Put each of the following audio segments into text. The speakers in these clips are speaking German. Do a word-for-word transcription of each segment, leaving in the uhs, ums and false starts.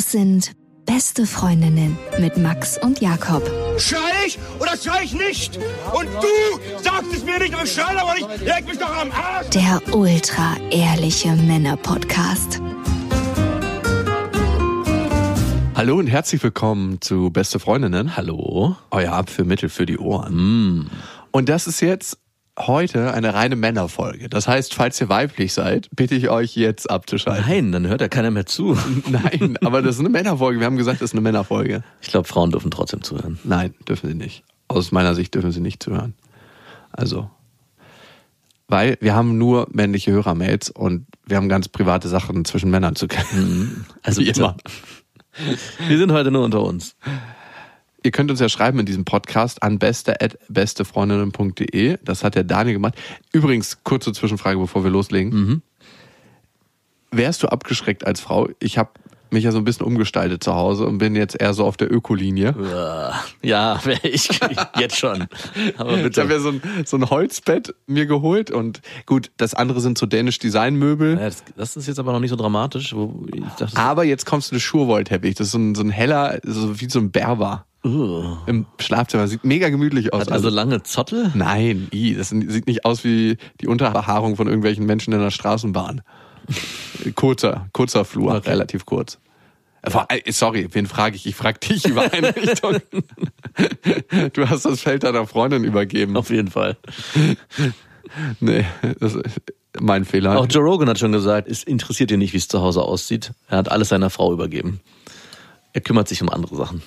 Das sind Beste Freundinnen mit Max und Jakob. Schrei ich oder schrei ich nicht? Und du sagst es mir nicht, aber schrei aber nicht. Leg mich doch am Arsch. Der ultra-ehrliche Männer-Podcast. Hallo und herzlich willkommen zu Beste Freundinnen. Hallo. Euer Abführmittel für die Ohren. Mm. Und das ist jetzt heute eine reine Männerfolge. Das heißt, falls ihr weiblich seid, bitte ich euch jetzt abzuschalten. Nein, dann hört ja keiner mehr zu. Nein, aber das ist eine Männerfolge. Wir haben gesagt, das ist eine Männerfolge. Ich glaube, Frauen dürfen trotzdem zuhören. Nein, dürfen sie nicht. Aus meiner Sicht dürfen sie nicht zuhören. Also, weil wir haben nur männliche Hörermails und wir haben ganz private Sachen zwischen Männern zu kennen. Also Wie bitte. immer. Wir sind heute nur unter uns. Ihr könnt uns ja schreiben in diesem Podcast an beste at bestefreundinnen punkt de. Das hat der Daniel gemacht. Übrigens, kurze Zwischenfrage, bevor wir loslegen. Mhm. Wärst du abgeschreckt als Frau? Ich habe mich ja so ein bisschen umgestaltet zu Hause und bin jetzt eher so auf der Ökolinie. Ja, wäre ich jetzt schon. Aber Ich bitte. habe ja so ein, so ein Holzbett mir geholt und gut, das andere sind so dänisch Designmöbel. Ja, das, das ist jetzt aber noch nicht so dramatisch. Wo ich dachte, Aber jetzt kommst du eine Schurwollteppich. Das ist so ein, so ein heller, so wie so ein Berber uh, im Schlafzimmer. Sieht mega gemütlich aus. hat also lange Zottel? Nein, i, das sieht nicht aus wie die Unterbehaarung von irgendwelchen Menschen in der Straßenbahn. Kurzer, kurzer Flur, Okay. relativ kurz. Äh, Sorry, wen frage ich? Ich frage dich über Einrichtung. Du hast das Feld deiner Freundin übergeben. Auf jeden Fall. Nee, das ist mein Fehler. Auch Joe Rogan hat schon gesagt, es interessiert ihn nicht, wie es zu Hause aussieht. Er hat alles seiner Frau übergeben. Er kümmert sich um andere Sachen.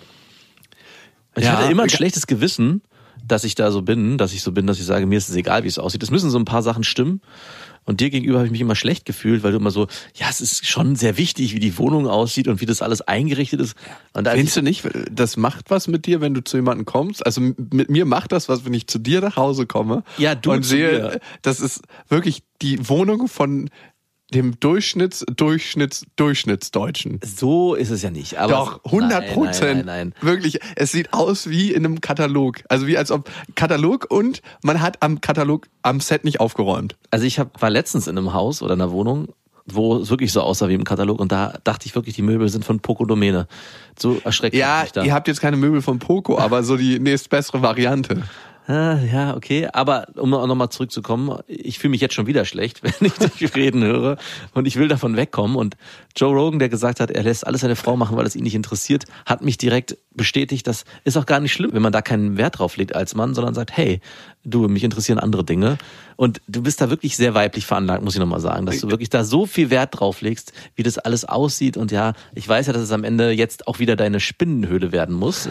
Ich Ja, hatte immer ein ich- schlechtes Gewissen, dass ich da so bin, dass ich so bin, dass ich sage, mir ist es egal, wie es aussieht. Es müssen so ein paar Sachen stimmen. Und dir gegenüber habe ich mich immer schlecht gefühlt, weil du immer so, ja, es ist schon sehr wichtig, wie die Wohnung aussieht und wie das alles eingerichtet ist. Und da Findest du nicht, das macht was mit dir, wenn du zu jemandem kommst? Also mit mir macht das was, wenn ich zu dir nach Hause komme Ja, du und zu sehe, mir. das ist wirklich die Wohnung von dem Durchschnitts, Durchschnitts, Durchschnittsdeutschen. so ist es ja nicht. Aber Doch, hundert Prozent. Nein, nein, nein, Wirklich, es sieht aus wie in einem Katalog. Also wie als ob Katalog und man hat am Katalog, am Set nicht aufgeräumt. Also ich hab, war letztens in einem Haus oder einer Wohnung, wo es wirklich so aussah wie im Katalog und da dachte ich wirklich, die Möbel sind von Poco Domäne. So erschreckend. Ja, mich da. ihr habt jetzt keine Möbel von Poco, aber so die nächstbessere Variante. Ah, ja, okay. Aber um nochmal zurückzukommen, ich fühle mich jetzt schon wieder schlecht, wenn ich dich reden höre und ich will davon wegkommen. Und Joe Rogan, der gesagt hat, er lässt alles seine Frau machen, weil es ihn nicht interessiert, hat mich direkt bestätigt, das ist auch gar nicht schlimm, wenn man da keinen Wert drauf legt als Mann, sondern sagt, hey, du, mich interessieren andere Dinge. Und du bist da wirklich sehr weiblich veranlagt, muss ich nochmal sagen, dass du wirklich da so viel Wert drauf legst, wie das alles aussieht. Und ja, ich weiß ja, dass es am Ende jetzt auch wieder deine Spinnenhöhle werden muss,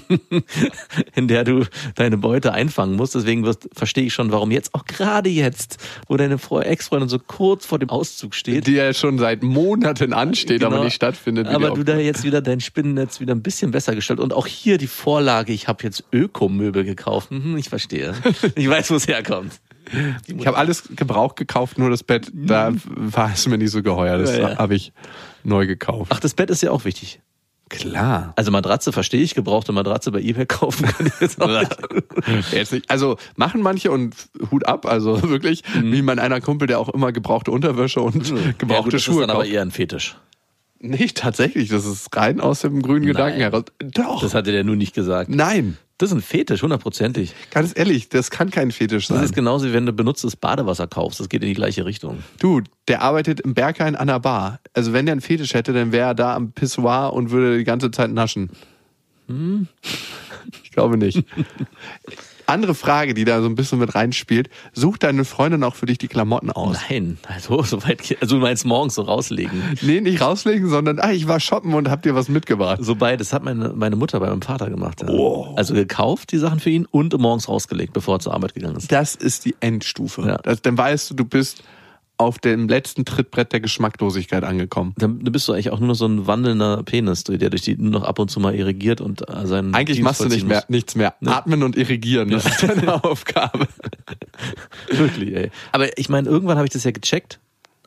in der du deine Beute einfangen musst. Deswegen wirst, verstehe ich schon, warum jetzt, auch gerade jetzt, wo deine Frau, Ex-Freundin so kurz vor dem Auszug steht. Die ja schon seit Monaten ansteht, Genau. aber nicht stattfindet. wie Aber die du da jetzt wieder dein Spinnennetz wieder ein bisschen besser gestellt. Und auch hier die Vorlage, ich habe jetzt Ökomöbel gekauft. Mhm, ich verstehe. Ich weiß, wo es herkommt. Ich habe alles gebraucht gekauft, nur das Bett, da war es mir nicht so geheuer. Das Ja, ja. habe ich neu gekauft. Ach, das Bett ist ja auch wichtig. Klar. Also Matratze verstehe ich, gebrauchte Matratze bei eBay kaufen kann ich jetzt auch nicht. Jetzt nicht. Also machen manche und Hut ab, also wirklich, wie mein einer Kumpel, der auch immer gebrauchte Unterwäsche und Mhm. Ja, gebrauchte gut, das Schuhe ist dann aber kauft. eher ein Fetisch. Nicht tatsächlich, das ist rein aus dem grünen Gedanken Nein. heraus. Doch. Das hatte der nur nicht gesagt. Nein, Das ist ein Fetisch, hundertprozentig. ganz ehrlich, das kann kein Fetisch Das sein. ist genauso wie wenn du benutztes Badewasser kaufst. Das geht in die gleiche Richtung. Du, der arbeitet im Berghain an der Bar. Also wenn der einen Fetisch hätte, dann wäre er da am Pissoir und würde die ganze Zeit naschen. Hm? Ich glaube nicht. Andere Frage, die da so ein bisschen mit reinspielt. Sucht deine Freundin auch für dich die Klamotten aus? Nein, also so weit, ge- also du meinst morgens so rauslegen. Nee, nicht rauslegen, sondern ah, ich war shoppen und hab dir was mitgebracht. So beides hat meine, meine Mutter bei meinem Vater gemacht. Ja. Oh. Also gekauft, die Sachen für ihn, und morgens rausgelegt, bevor er zur Arbeit gegangen ist. Das ist die Endstufe. Ja. Das, dann weißt du, du bist auf dem letzten Trittbrett der Geschmacklosigkeit angekommen. Dann bist du eigentlich auch nur noch so ein wandelnder Penis, der durch die nur noch ab und zu mal irrigiert und äh, seinen Eigentlich Dienst machst du nicht vollziehen mehr, muss. nichts mehr. Atmen und irrigieren, das ist deine Aufgabe. Wirklich, ey. Aber ich meine, irgendwann habe ich das ja gecheckt,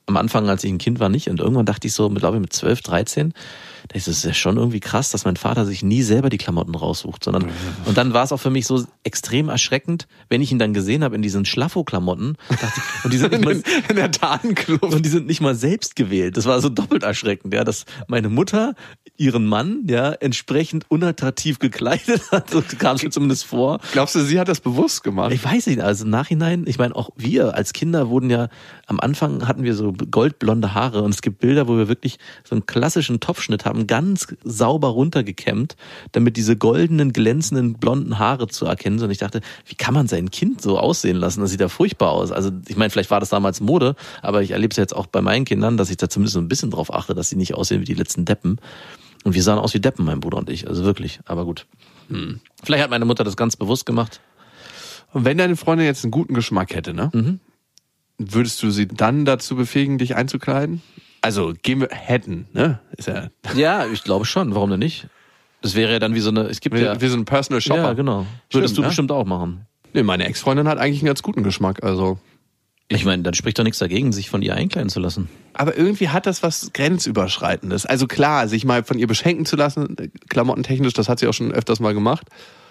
am Anfang, als ich ein Kind war, nicht. Und irgendwann dachte ich so, glaube ich mit zwölf, dreizehn, das ist ja schon irgendwie krass, dass mein Vater sich nie selber die Klamotten raussucht, sondern und dann war es auch für mich so extrem erschreckend, wenn ich ihn dann gesehen habe in diesen Schlaffo-Klamotten, dachte ich, und die sind nicht mal in der Tarnkluft und die sind nicht mal selbst gewählt. Das war so doppelt erschreckend, ja, dass meine Mutter ihren Mann ja entsprechend unattraktiv gekleidet hat, so kam es mir zumindest vor. Glaubst du, sie hat das bewusst gemacht? Ich weiß nicht, also im Nachhinein, ich meine auch wir als Kinder wurden ja, am Anfang hatten wir so goldblonde Haare und es gibt Bilder, wo wir wirklich so einen klassischen Topfschnitt haben, ganz sauber runtergekämmt, damit diese goldenen, glänzenden, blonden Haare zu erkennen sind. Und ich dachte, wie kann man sein Kind so aussehen lassen? Das sieht ja furchtbar aus. Also ich meine, vielleicht war das damals Mode, aber ich erlebe es jetzt auch bei meinen Kindern, dass ich da zumindest so ein bisschen drauf achte, dass sie nicht aussehen wie die letzten Deppen. Und wir sahen aus wie Deppen, mein Bruder und ich. Also wirklich, aber gut. Hm. Vielleicht hat meine Mutter das ganz bewusst gemacht. Und wenn deine Freundin jetzt einen guten Geschmack hätte, ne? Mhm. Würdest du sie dann dazu befähigen, dich einzukleiden? Also, gehen wir, hätten, ne? Ist ja. Ja, ich glaube schon. Warum denn nicht? Das wäre ja dann wie so eine, es gibt wie, ja. Wie so ein Personal Shopper. Ja, genau. Würdest Stimmt, du ne? bestimmt auch machen. Nee, meine Ex-Freundin hat eigentlich einen ganz guten Geschmack, also. Ich meine, dann spricht doch nichts dagegen, sich von ihr einkleiden zu lassen. Aber irgendwie hat das was Grenzüberschreitendes. Also klar, sich mal von ihr beschenken zu lassen, klamottentechnisch, das hat sie auch schon öfters mal gemacht.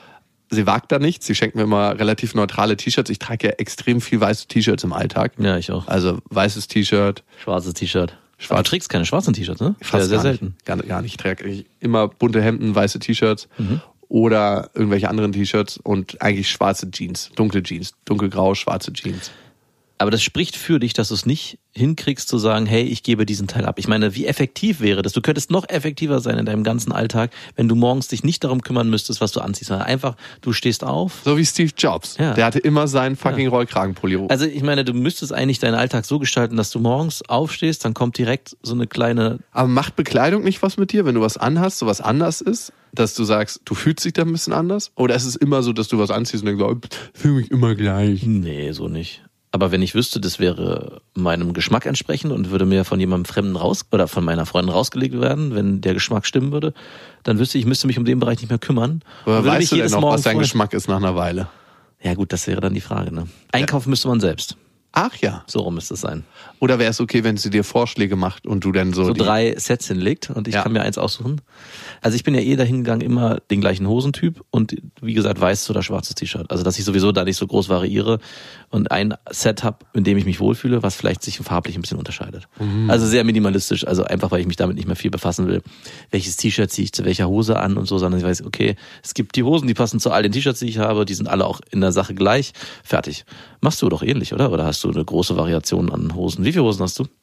Sie wagt da nichts, sie schenkt mir immer relativ neutrale T-Shirts. Ich trage ja extrem viel weiße T-Shirts im Alltag. Ja, ich auch. Also weißes T-Shirt. Schwarzes T-Shirt. Schwarz. Aber du trägst keine schwarzen T-Shirts, ne? Fast sehr, sehr gar selten. Nicht. Gar, gar nicht. Ich trage immer bunte Hemden, weiße T-Shirts mhm. oder irgendwelche anderen T-Shirts und eigentlich schwarze Jeans, dunkle Jeans, dunkelgrau, schwarze Jeans. Aber das spricht für dich, dass du es nicht hinkriegst zu sagen, hey, ich gebe diesen Teil ab. Ich meine, wie effektiv wäre das? Du könntest noch effektiver sein in deinem ganzen Alltag, wenn du morgens dich nicht darum kümmern müsstest, was du anziehst, sondern einfach, du stehst auf. So wie Steve Jobs. Ja. Der hatte immer seinen fucking ja. Rollkragenpulli. Also ich meine, du müsstest eigentlich deinen Alltag so gestalten, dass du morgens aufstehst, dann kommt direkt so eine kleine... Aber macht Bekleidung nicht was mit dir, wenn du was anhast, so was anders ist? Dass du sagst, du fühlst dich da ein bisschen anders? Oder ist es immer so, dass du was anziehst und denkst, oh, ich fühle mich immer gleich? Nee, so nicht. Aber wenn ich wüsste, das wäre meinem Geschmack entsprechend und würde mir von jemandem Fremden raus oder von meiner Freundin rausgelegt werden, wenn der Geschmack stimmen würde, dann wüsste ich, ich müsste mich um den Bereich nicht mehr kümmern. Aber weißt du denn noch, was dein vorher... Geschmack ist nach einer Weile? Ja gut, das wäre dann die Frage. Ne? Einkaufen ja. müsste man selbst. Ach ja. So rum müsste es sein. Oder wäre es okay, wenn sie dir Vorschläge macht und du dann so... So die... drei Sets hinlegt und ich ja. kann mir eins aussuchen. Also ich bin ja eh dahin gegangen, immer den gleichen Hosentyp und wie gesagt, weißes oder schwarzes T-Shirt. Also dass ich sowieso da nicht so groß variiere und ein Set habe, in dem ich mich wohlfühle, was vielleicht sich farblich ein bisschen unterscheidet. Mhm. Also sehr minimalistisch, also einfach, weil ich mich damit nicht mehr viel befassen will. Welches T-Shirt ziehe ich zu welcher Hose an und so, sondern ich weiß, okay, es gibt die Hosen, die passen zu all den T-Shirts, die ich habe, die sind alle auch in der Sache gleich. Fertig. Machst du doch ähnlich, oder? Oder hast du eine große Variation an Hosen? Wie viele Hosen hast du?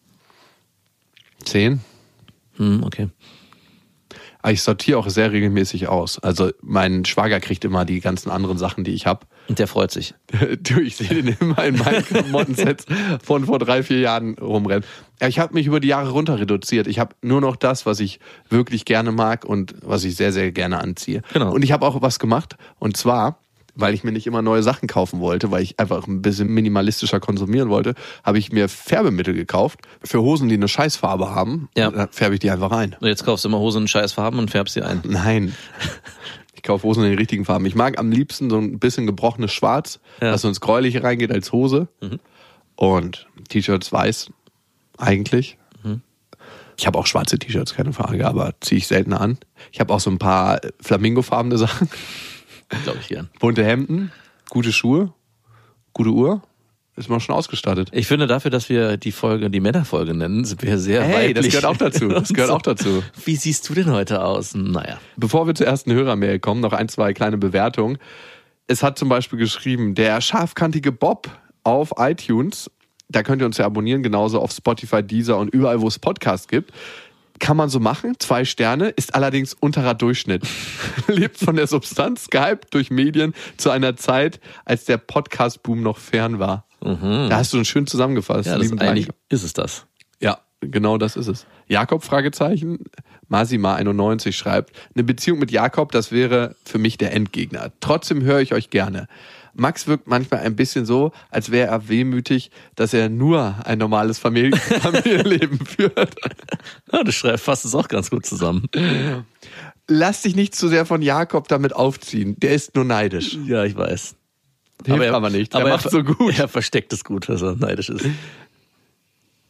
Zehn. Hm, okay. Ich sortiere auch sehr regelmäßig aus. Also mein Schwager kriegt immer die ganzen anderen Sachen, die ich habe. Und der freut sich. Du, ich sehe den immer in meinen Klamottensets von vor drei, vier Jahren rumrennen. Ja, ich habe mich über die Jahre runter reduziert. Ich habe nur noch das, was ich wirklich gerne mag und was ich sehr, sehr gerne anziehe. Genau. Und ich habe auch was gemacht. Und zwar... weil ich mir nicht immer neue Sachen kaufen wollte, weil ich einfach ein bisschen minimalistischer konsumieren wollte, habe ich mir Färbemittel gekauft für Hosen, die eine Scheißfarbe haben. Ja. Da färbe ich die einfach ein. Und jetzt kaufst du immer Hosen in Scheißfarben und färbst sie ein. Nein. Ich kaufe Hosen in den richtigen Farben. Ich mag am liebsten so ein bisschen gebrochenes Schwarz, ja. was so ins Gräuliche reingeht als Hose. Mhm. Und T-Shirts weiß eigentlich. Mhm. Ich habe auch schwarze T-Shirts, keine Frage, aber ziehe ich seltener an. Ich habe auch so ein paar flamingofarbene Sachen. Glaube ich gern. Bunte Hemden, gute Schuhe, gute Uhr. Ist man schon ausgestattet. Ich finde dafür, dass wir die Folge, die Männerfolge nennen, sind wir sehr hey, weiblich. Das gehört auch dazu. Das gehört auch dazu. Wie siehst du denn heute aus? Naja. Bevor wir zur ersten Hörermail kommen, noch ein, zwei kleine Bewertungen. Es hat zum Beispiel geschrieben, der scharfkantige Bob auf iTunes, da könnt ihr uns ja abonnieren, genauso auf Spotify, Deezer und überall, wo es Podcasts gibt. Kann man so machen, zwei Sterne, ist allerdings unterer Durchschnitt. Lebt von der Substanz, gehypt durch Medien zu einer Zeit, als der Podcast-Boom noch fern war. Mhm. Da hast du einen schön zusammengefasst. Ja, das eigentlich ist es das. Ja, genau das ist es. Jakob, Fragezeichen, Masima einundneunzig schreibt, eine Beziehung mit Jakob, das wäre für mich der Endgegner. Trotzdem höre ich euch gerne. Max wirkt manchmal ein bisschen so, als wäre er wehmütig, dass er nur ein normales Familien- Familienleben führt. Ja, das fasst es auch ganz gut zusammen. Lass dich nicht zu sehr von Jakob damit aufziehen. Der ist nur neidisch. Ja, ich weiß. Hilft aber er aber nicht. Aber er macht er, so gut. Er versteckt es gut, dass er neidisch ist.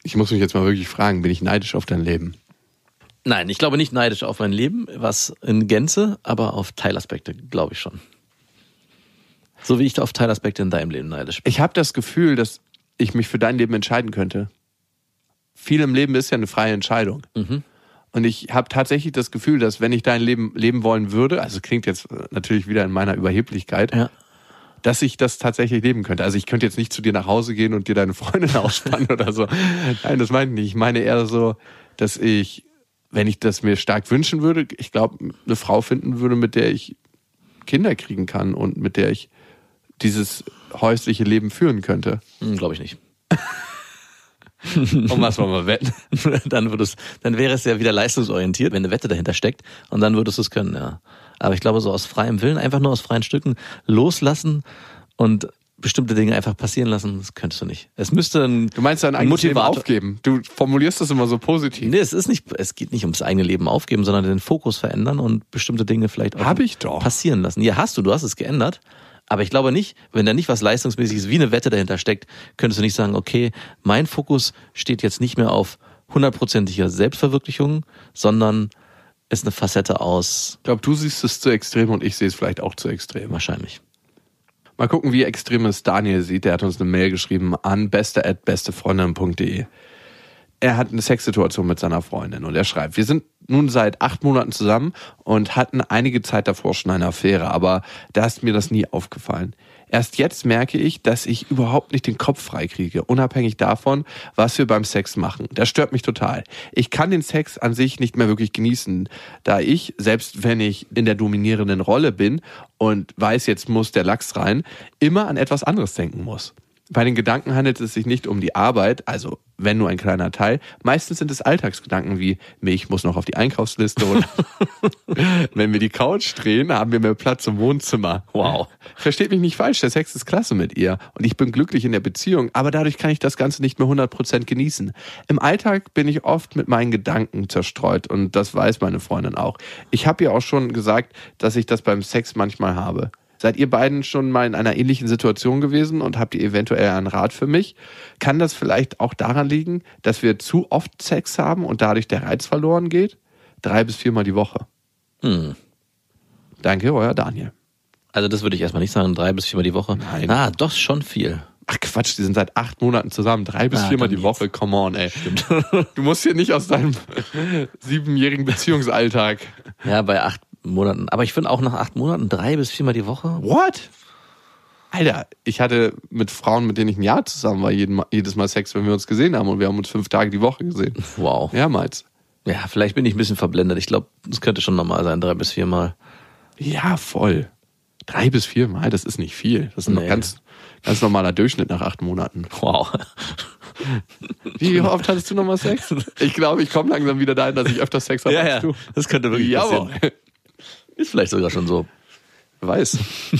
Ich muss mich jetzt mal wirklich fragen, bin ich neidisch auf dein Leben? Nein, ich glaube nicht neidisch auf mein Leben, was in Gänze, aber auf Teilaspekte glaube ich schon. So wie ich auf Teilaspekte in deinem Leben neidisch bin. Ich habe das Gefühl, dass ich mich für dein Leben entscheiden könnte. Viel im Leben ist ja eine freie Entscheidung. Mhm. Und ich habe tatsächlich das Gefühl, dass wenn ich dein Leben leben wollen würde, also klingt jetzt natürlich wieder in meiner Überheblichkeit, ja. dass ich das tatsächlich leben könnte. Also ich könnte jetzt nicht zu dir nach Hause gehen und dir deine Freundin ausspannen oder so. Nein, das meine ich nicht. Ich meine eher so, dass ich, wenn ich das mir stark wünschen würde, ich glaube, eine Frau finden würde, mit der ich Kinder kriegen kann und mit der ich dieses häusliche Leben führen könnte. Hm, glaube ich nicht. Und was wollen wir wetten? dann, würdest, dann wäre es ja wieder leistungsorientiert, wenn eine Wette dahinter steckt und dann würdest du es können, ja. Aber ich glaube, so aus freiem Willen, einfach nur aus freien Stücken loslassen und bestimmte Dinge einfach passieren lassen, das könntest du nicht. Es müsste ein Du meinst dein eigenes Leben Motivator aufgeben? Du formulierst das immer so positiv. Nee, es ist nicht, es geht nicht ums eigene Leben aufgeben, sondern den Fokus verändern und bestimmte Dinge vielleicht auch Hab ich doch. passieren lassen. Ja, hast du, du hast es geändert. Aber ich glaube nicht, wenn da nicht was Leistungsmäßiges wie eine Wette dahinter steckt, könntest du nicht sagen, okay, mein Fokus steht jetzt nicht mehr auf hundertprozentiger Selbstverwirklichung, sondern ist eine Facette aus... Ich glaube, du siehst es zu extrem und ich sehe es vielleicht auch zu extrem. Wahrscheinlich. Mal gucken, wie extrem es Daniel sieht. Der hat uns eine Mail geschrieben an beste at bestefreundin punkt de. Er hat eine Sexsituation mit seiner Freundin und er schreibt, wir sind nun seit acht Monaten zusammen und hatten einige Zeit davor schon eine Affäre, aber da ist mir das nie aufgefallen. Erst jetzt merke ich, dass ich überhaupt nicht den Kopf freikriege, unabhängig davon, was wir beim Sex machen. Das stört mich total. Ich kann den Sex an sich nicht mehr wirklich genießen, da ich, selbst wenn ich in der dominierenden Rolle bin und weiß, jetzt muss der Lachs rein, immer an etwas anderes denken muss. Bei den Gedanken handelt es sich nicht um die Arbeit, also wenn nur ein kleiner Teil. Meistens sind es Alltagsgedanken wie, Milch muss noch auf die Einkaufsliste oder wenn wir die Couch drehen, haben wir mehr Platz im Wohnzimmer. Wow. Versteht mich nicht falsch, der Sex ist klasse mit ihr und ich bin glücklich in der Beziehung, aber dadurch kann ich das Ganze nicht mehr hundert Prozent genießen. Im Alltag bin ich oft mit meinen Gedanken zerstreut und das weiß meine Freundin auch. Ich habe ihr auch schon gesagt, dass ich das beim Sex manchmal habe. Seid ihr beiden schon mal in einer ähnlichen Situation gewesen und habt ihr eventuell einen Rat für mich? Kann das vielleicht auch daran liegen, dass wir zu oft Sex haben und dadurch der Reiz verloren geht? Drei bis viermal die Woche. Hm. Danke, euer Daniel. Also das würde ich erstmal nicht sagen, drei bis viermal die Woche. Nein. Ah, doch schon viel. Ach Quatsch, die sind seit acht Monaten zusammen. Drei bis Ah, viermal dann die Woche, come on, ey. Stimmt. Du musst hier nicht aus deinem siebenjährigen Beziehungsalltag. Ja, bei acht Monaten. Aber ich finde auch nach acht Monaten drei bis viermal die Woche. What? Alter, ich hatte mit Frauen, mit denen ich ein Jahr zusammen war, jeden, jedes Mal Sex, wenn wir uns gesehen haben und wir haben uns fünf Tage die Woche gesehen. Wow. Mehrmals. Ja, vielleicht bin ich ein bisschen verblendet. Ich glaube, das könnte schon normal sein, drei bis viermal. Ja, voll. Drei bis viermal, das ist nicht viel. Das ist Nee. ein ganz, ganz normaler Durchschnitt nach acht Monaten. Wow. Wie oft hattest du nochmal Sex? Ich glaube, ich komme langsam wieder dahin, dass ich öfter Sex habe Ja, als ja. du. Das könnte wirklich Jawohl. passieren. Ist vielleicht sogar schon so. Wer weiß.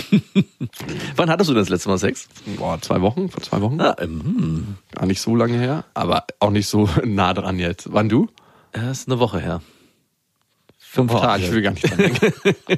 Wann hattest du das letzte Mal Sex? Boah, zwei Wochen? Vor zwei Wochen? Ah, ähm, Gar nicht so lange her, aber auch nicht so nah dran jetzt. Wann du? das ist eine Woche her. Fünf Boah, Tage. Ich will gar nicht dran denken.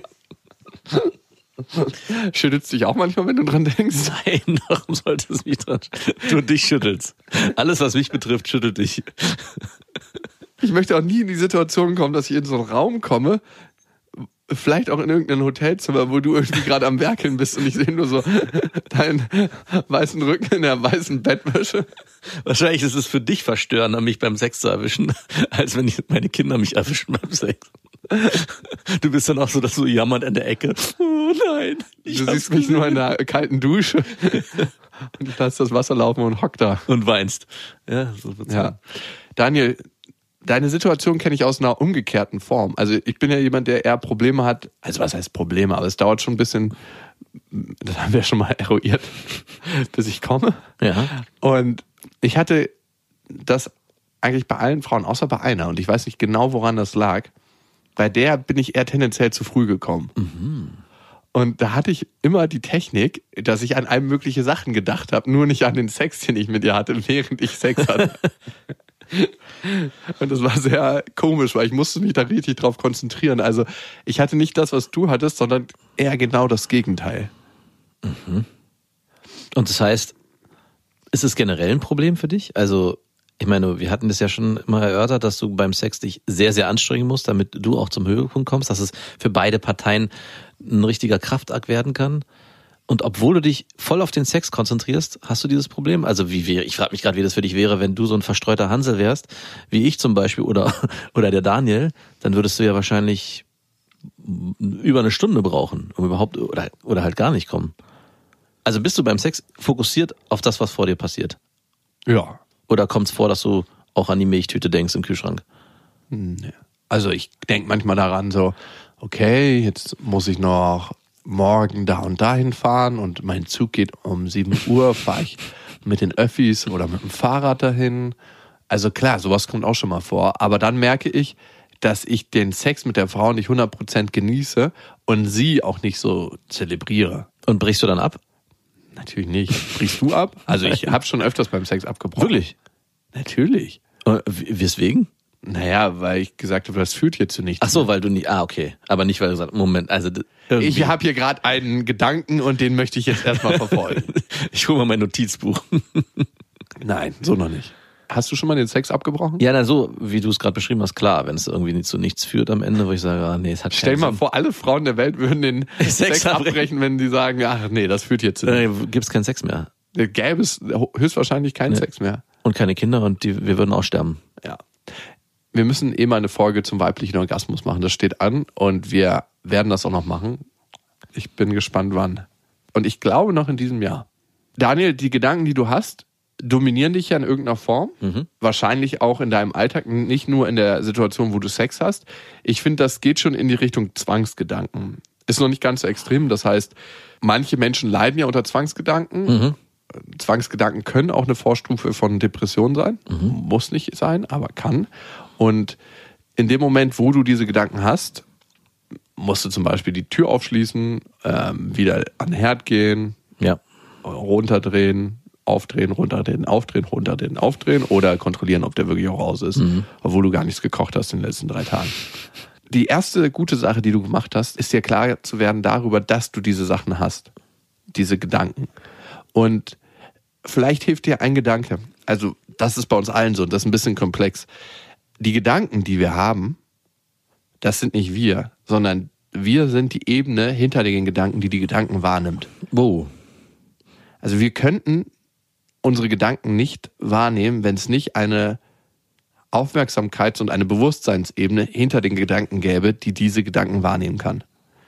Schüttelst dich auch manchmal, wenn du dran denkst? Nein, warum sollte es mich dran? Du dich schüttelst. Alles, was mich betrifft, schüttelt dich. Ich möchte auch nie in die Situation kommen, dass ich in so einen Raum komme, vielleicht auch in irgendein Hotelzimmer, wo du irgendwie gerade am Werkeln bist und ich sehe nur so deinen weißen Rücken in der weißen Bettwäsche. Wahrscheinlich ist es für dich verstörender, mich beim Sex zu erwischen, als wenn ich meine Kinder mich erwischen beim Sex. Du bist dann auch so, dass du jammernd in der Ecke. Oh nein. Du siehst mich nur in der kalten Dusche und ich lasse das Wasser laufen und hock da. Und weinst. Ja, so wird's sein. Ja. Daniel, deine Situation kenne ich aus einer umgekehrten Form. Also ich bin ja jemand, der eher Probleme hat. Also was heißt Probleme? Aber es dauert schon ein bisschen, das haben wir schon mal eruiert, bis ich komme. Ja. Und ich hatte das eigentlich bei allen Frauen, außer bei einer. Und ich weiß nicht genau, woran das lag. Bei der bin ich eher tendenziell zu früh gekommen. Mhm. Und da hatte ich immer die Technik, dass ich an all mögliche Sachen gedacht habe, nur nicht an den Sex, den ich mit ihr hatte, während ich Sex hatte. Und das war sehr komisch, weil ich musste mich da richtig drauf konzentrieren. Also ich hatte nicht das, was du hattest, sondern eher genau das Gegenteil. Mhm. Und das heißt, ist es generell ein Problem für dich? Also Ich meine, wir hatten das ja schon immer erörtert, dass du beim Sex dich sehr, sehr anstrengen musst, damit du auch zum Höhepunkt kommst, dass es für beide Parteien ein richtiger Kraftakt werden kann. Und obwohl du dich voll auf den Sex konzentrierst, hast du dieses Problem? Also wie wäre, ich frage mich gerade, wie das für dich wäre, wenn du so ein verstreuter Hansel wärst, wie ich zum Beispiel oder, oder der Daniel, dann würdest du ja wahrscheinlich über eine Stunde brauchen, um überhaupt, oder, oder halt gar nicht kommen. Also bist du beim Sex fokussiert auf das, was vor dir passiert? Ja. Oder kommt es vor, dass du auch an die Milchtüte denkst im Kühlschrank? Also ich denke manchmal daran so, okay, jetzt muss ich noch morgen da und dahin fahren und mein Zug geht um sieben Uhr, fahre ich mit den Öffis oder mit dem Fahrrad dahin. Also klar, sowas kommt auch schon mal vor. Aber dann merke ich, dass ich den Sex mit der Frau nicht hundert Prozent genieße und sie auch nicht so zelebriere. Und brichst du dann ab? Natürlich nicht. Brichst du ab? Also ich habe schon öfters beim Sex abgebrochen. Wirklich? Natürlich. Und weswegen? Naja, weil ich gesagt habe, das führt hier zu nichts. Ach so, weil du nicht, ah okay. Aber nicht, weil du sagst, Moment, also irgendwie. Ich habe hier gerade einen Gedanken und den möchte ich jetzt erstmal verfolgen. Ich hole mal mein Notizbuch. Nein, so noch nicht. Hast du schon mal den Sex abgebrochen? Ja, na so, wie du es gerade beschrieben hast, klar, wenn es irgendwie nicht zu nichts führt am Ende, wo ich sage, ah, nee, es hat keinen Stell dir mal Sinn. vor, alle Frauen der Welt würden den Sex Sex abbrechen. abbrechen, wenn die sagen, ach nee, das führt hier zu nichts. Äh, gibt's keinen Sex mehr. Gäbe es höchstwahrscheinlich keinen Nee. Sex mehr. Und keine Kinder und die, wir würden auch sterben. Ja. Wir müssen eh mal eine Folge zum weiblichen Orgasmus machen. Das steht an und wir werden das auch noch machen. Ich bin gespannt, wann. Und ich glaube noch in diesem Jahr. Daniel, die Gedanken, die du hast, dominieren dich ja in irgendeiner Form. Mhm. Wahrscheinlich auch in deinem Alltag, nicht nur in der Situation, wo du Sex hast. Ich finde, das geht schon in die Richtung Zwangsgedanken. Ist noch nicht ganz so extrem. Das heißt, manche Menschen leiden ja unter Zwangsgedanken. Mhm. Zwangsgedanken können auch eine Vorstufe von Depression sein. Mhm. Muss nicht sein, aber kann. Und in dem Moment, wo du diese Gedanken hast, musst du zum Beispiel die Tür aufschließen, ähm, wieder an den Herd gehen, Ja. runterdrehen, aufdrehen, runterdrehen, aufdrehen, runterdrehen, aufdrehen oder kontrollieren, ob der wirklich auch raus ist, Mhm. obwohl du gar nichts gekocht hast in den letzten drei Tagen. Die erste gute Sache, die du gemacht hast, ist dir klar zu werden darüber, dass du diese Sachen hast, diese Gedanken. Und vielleicht hilft dir ein Gedanke. Also das ist bei uns allen so und das ist ein bisschen komplex. Die Gedanken, die wir haben, das sind nicht wir, sondern wir sind die Ebene hinter den Gedanken, die die Gedanken wahrnimmt. Wow. Also wir könnten unsere Gedanken nicht wahrnehmen, wenn es nicht eine Aufmerksamkeits- und eine Bewusstseinsebene hinter den Gedanken gäbe, die diese Gedanken wahrnehmen kann.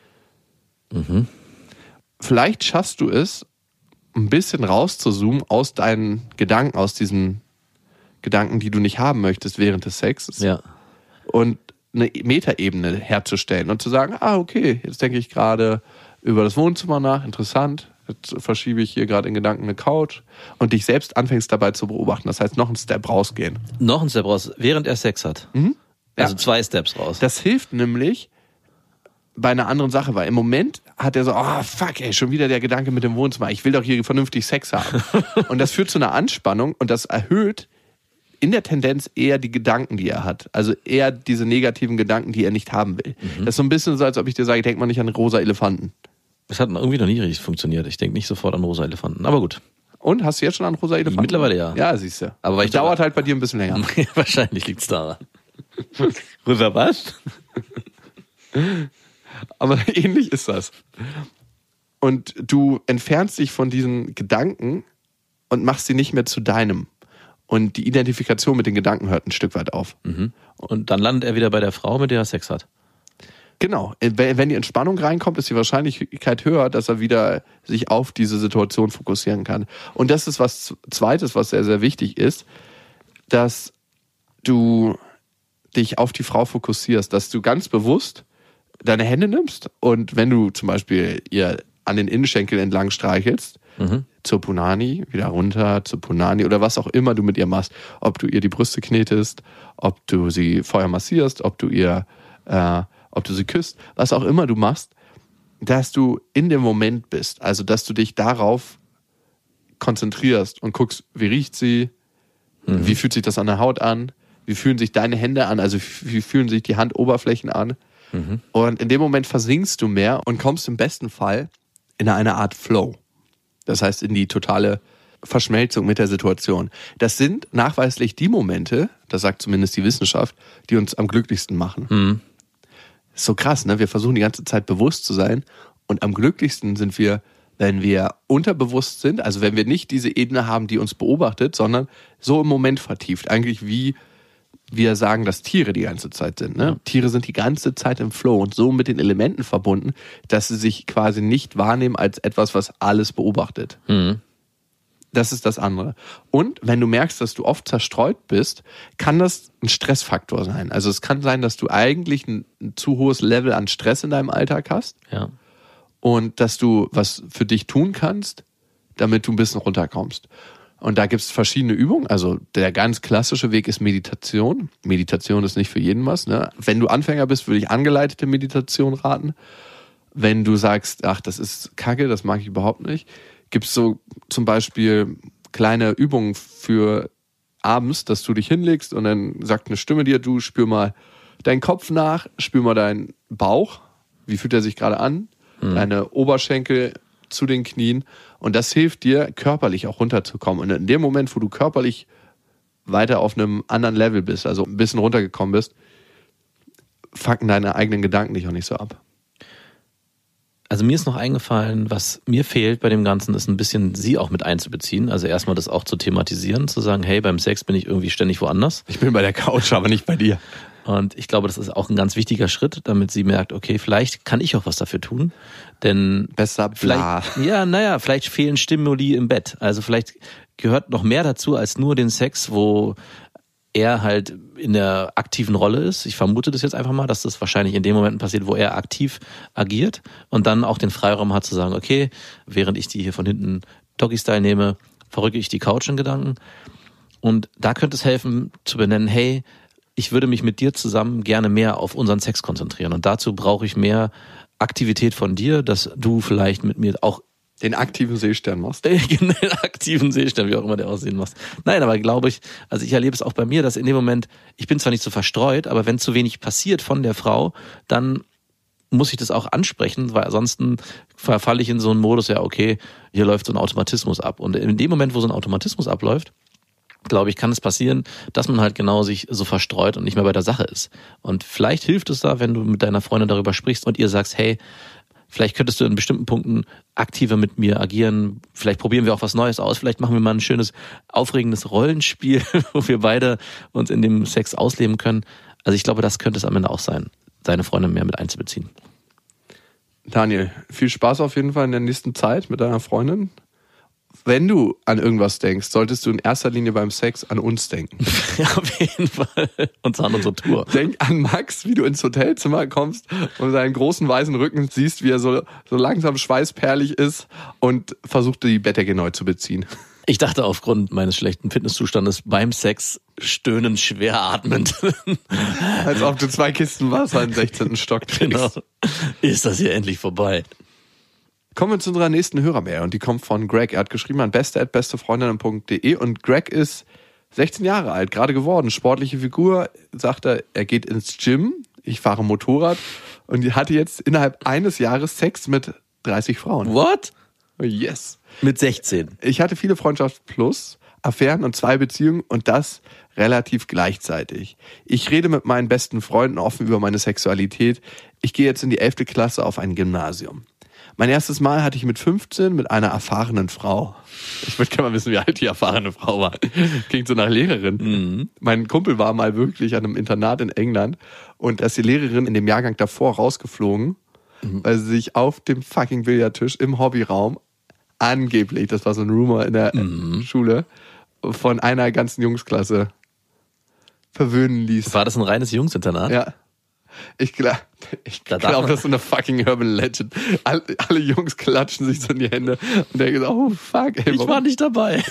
Mhm. Vielleicht schaffst du es, ein bisschen rauszuzoomen aus deinen Gedanken, aus diesen Gedanken, die du nicht haben möchtest während des Sexes. Ja. Und eine Metaebene herzustellen und zu sagen, ah, okay, jetzt denke ich gerade über das Wohnzimmer nach, interessant, jetzt verschiebe ich hier gerade in Gedanken eine Couch und dich selbst anfängst dabei zu beobachten. Das heißt, noch einen Step rausgehen. Noch ein Step raus, während er Sex hat. Mhm. Also Ja. zwei Steps raus. Das hilft nämlich bei einer anderen Sache, weil im Moment hat er so, oh fuck, ey, schon wieder der Gedanke mit dem Wohnzimmer, ich will doch hier vernünftig Sex haben. Und das führt zu einer Anspannung und das erhöht in der Tendenz eher die Gedanken, die er hat. Also eher diese negativen Gedanken, die er nicht haben will. Mhm. Das ist so ein bisschen so, als ob ich dir sage, denk mal nicht an rosa Elefanten. Das hat irgendwie noch nie richtig funktioniert. Ich denke nicht sofort an rosa Elefanten. Aber gut. Und, hast du jetzt schon an rosa Elefanten? Mittlerweile ja. Ja, siehst du. Aber weil ich das dauert da- halt bei dir ein bisschen länger. Wahrscheinlich liegt's daran. Rosa was? Aber ähnlich ist das. Und du entfernst dich von diesen Gedanken und machst sie nicht mehr zu deinem. Und die Identifikation mit den Gedanken hört ein Stück weit auf. Mhm. Und dann landet er wieder bei der Frau, mit der er Sex hat. Genau. Wenn die Entspannung reinkommt, ist die Wahrscheinlichkeit höher, dass er wieder sich auf diese Situation fokussieren kann. Und das ist was Zweites, was sehr, sehr wichtig ist, dass du dich auf die Frau fokussierst, dass du ganz bewusst deine Hände nimmst und wenn du zum Beispiel ihr an den Innenschenkel entlang streichelst, Mhm. zur Punani, wieder runter zur Punani oder was auch immer du mit ihr machst, ob du ihr die Brüste knetest, ob du sie vorher massierst, ob du ihr, äh, ob du sie küsst, was auch immer du machst, dass du in dem Moment bist, also dass du dich darauf konzentrierst und guckst, wie riecht sie, Mhm. wie fühlt sich das an der Haut an, wie fühlen sich deine Hände an, also wie fühlen sich die Handoberflächen an. Mhm. Und in dem Moment versinkst du mehr und kommst im besten Fall in eine Art Flow. Das heißt in die totale Verschmelzung mit der Situation. Das sind nachweislich die Momente, das sagt zumindest die Wissenschaft, die uns am glücklichsten machen. Mhm. Ist so krass, ne? Wir versuchen die ganze Zeit bewusst zu sein und am glücklichsten sind wir, wenn wir unterbewusst sind, also wenn wir nicht diese Ebene haben, die uns beobachtet, sondern so im Moment vertieft. Eigentlich wie wir sagen, dass Tiere die ganze Zeit sind. Ne? Ja. Tiere sind die ganze Zeit im Flow und so mit den Elementen verbunden, dass sie sich quasi nicht wahrnehmen als etwas, was alles beobachtet. Mhm. Das ist das andere. Und wenn du merkst, dass du oft zerstreut bist, kann das ein Stressfaktor sein. Also es kann sein, dass du eigentlich ein, ein zu hohes Level an Stress in deinem Alltag hast. Ja. Und dass du was für dich tun kannst, damit du ein bisschen runterkommst. Und da gibt es verschiedene Übungen. Also der ganz klassische Weg ist Meditation. Meditation ist nicht für jeden was. Ne? Wenn du Anfänger bist, würde ich angeleitete Meditation raten. Wenn du sagst, ach, das ist Kacke, das mag ich überhaupt nicht, gibt es so zum Beispiel kleine Übungen für abends, dass du dich hinlegst und dann sagt eine Stimme dir, du spür mal deinen Kopf nach, spür mal deinen Bauch, wie fühlt er sich gerade an, mhm. deine Oberschenkel zu den Knien und das hilft dir, körperlich auch runterzukommen. Und in dem Moment, wo du körperlich weiter auf einem anderen Level bist, also ein bisschen runtergekommen bist, fucken deine eigenen Gedanken dich auch nicht so ab. Also mir ist noch eingefallen, was mir fehlt bei dem Ganzen, ist ein bisschen sie auch mit einzubeziehen. Also erstmal das auch zu thematisieren, zu sagen, hey, beim Sex bin ich irgendwie ständig woanders. Ich bin bei der Couch, aber nicht bei dir. Und ich glaube, das ist auch ein ganz wichtiger Schritt, damit sie merkt, okay, vielleicht kann ich auch was dafür tun. Denn besser bla. Vielleicht, ja, naja, vielleicht fehlen Stimuli im Bett. Also vielleicht gehört noch mehr dazu als nur den Sex, wo er halt in der aktiven Rolle ist. Ich vermute das jetzt einfach mal, dass das wahrscheinlich in den Momenten passiert, wo er aktiv agiert und dann auch den Freiraum hat zu sagen, okay, während ich die hier von hinten Doggy-Style nehme, verrücke ich die Couch in Gedanken. Und da könnte es helfen zu benennen, hey, ich würde mich mit dir zusammen gerne mehr auf unseren Sex konzentrieren und dazu brauche ich mehr Aktivität von dir, dass du vielleicht mit mir auch den aktiven Seestern machst. Den aktiven Seestern, wie auch immer der aussehen muss. Nein, aber glaube ich, also ich erlebe es auch bei mir, dass in dem Moment, ich bin zwar nicht so verstreut, aber wenn zu wenig passiert von der Frau, dann muss ich das auch ansprechen, weil ansonsten verfalle ich in so einen Modus, ja okay, hier läuft so ein Automatismus ab. Und in dem Moment, wo so ein Automatismus abläuft, glaube ich, kann es passieren, dass man halt genau sich so verstreut und nicht mehr bei der Sache ist. Und vielleicht hilft es da, wenn du mit deiner Freundin darüber sprichst und ihr sagst, hey, vielleicht könntest du in bestimmten Punkten aktiver mit mir agieren. Vielleicht probieren wir auch was Neues aus. Vielleicht machen wir mal ein schönes, aufregendes Rollenspiel, wo wir beide uns in dem Sex ausleben können. Also ich glaube, das könnte es am Ende auch sein, seine Freundin mehr mit einzubeziehen. Daniel, viel Spaß auf jeden Fall in der nächsten Zeit mit deiner Freundin. Wenn du an irgendwas denkst, solltest du in erster Linie beim Sex an uns denken. Ja, auf jeden Fall. Und zwar an unsere Tour. Denk an Max, wie du ins Hotelzimmer kommst und seinen großen weißen Rücken siehst, wie er so, so langsam schweißperlig ist und versucht, die Bettdecke neu zu beziehen. Ich dachte aufgrund meines schlechten Fitnesszustandes beim Sex stöhnend, schwer atmend. Als ob du zwei Kisten Wasser im sechzehnten Stock trinkst. Genau. Ist das hier endlich vorbei? Kommen wir zu unserer nächsten Hörermail und die kommt von Greg. Er hat geschrieben an beste at bestefreundinnen punkt de und Greg ist sechzehn Jahre alt, gerade geworden, sportliche Figur, sagt er, er geht ins Gym, ich fahre Motorrad und hatte jetzt innerhalb eines Jahres Sex mit dreißig Frauen. What? Oh yes. Mit sechzehn? Ich hatte viele Freundschaft plus, Affären und zwei Beziehungen und das relativ gleichzeitig. Ich rede mit meinen besten Freunden offen über meine Sexualität. Ich gehe jetzt in die elfte Klasse auf ein Gymnasium. Mein erstes Mal hatte ich mit fünfzehn mit einer erfahrenen Frau. Ich möchte gerne mal wissen, wie alt die erfahrene Frau war. Klingt so nach Lehrerin. Mhm. Mein Kumpel war mal wirklich an einem Internat in England und da ist die Lehrerin in dem Jahrgang davor rausgeflogen, mhm. weil sie sich auf dem fucking Billardtisch im Hobbyraum angeblich, das war so ein Rumor in der mhm. Schule, von einer ganzen Jungsklasse verwöhnen ließ. War das ein reines Jungsinternat? Ja. Ich glaube, ich da glaub, das ist so eine fucking Urban Legend. Alle, alle Jungs klatschen sich so in die Hände und denken, oh fuck, ey, ich war nicht dabei.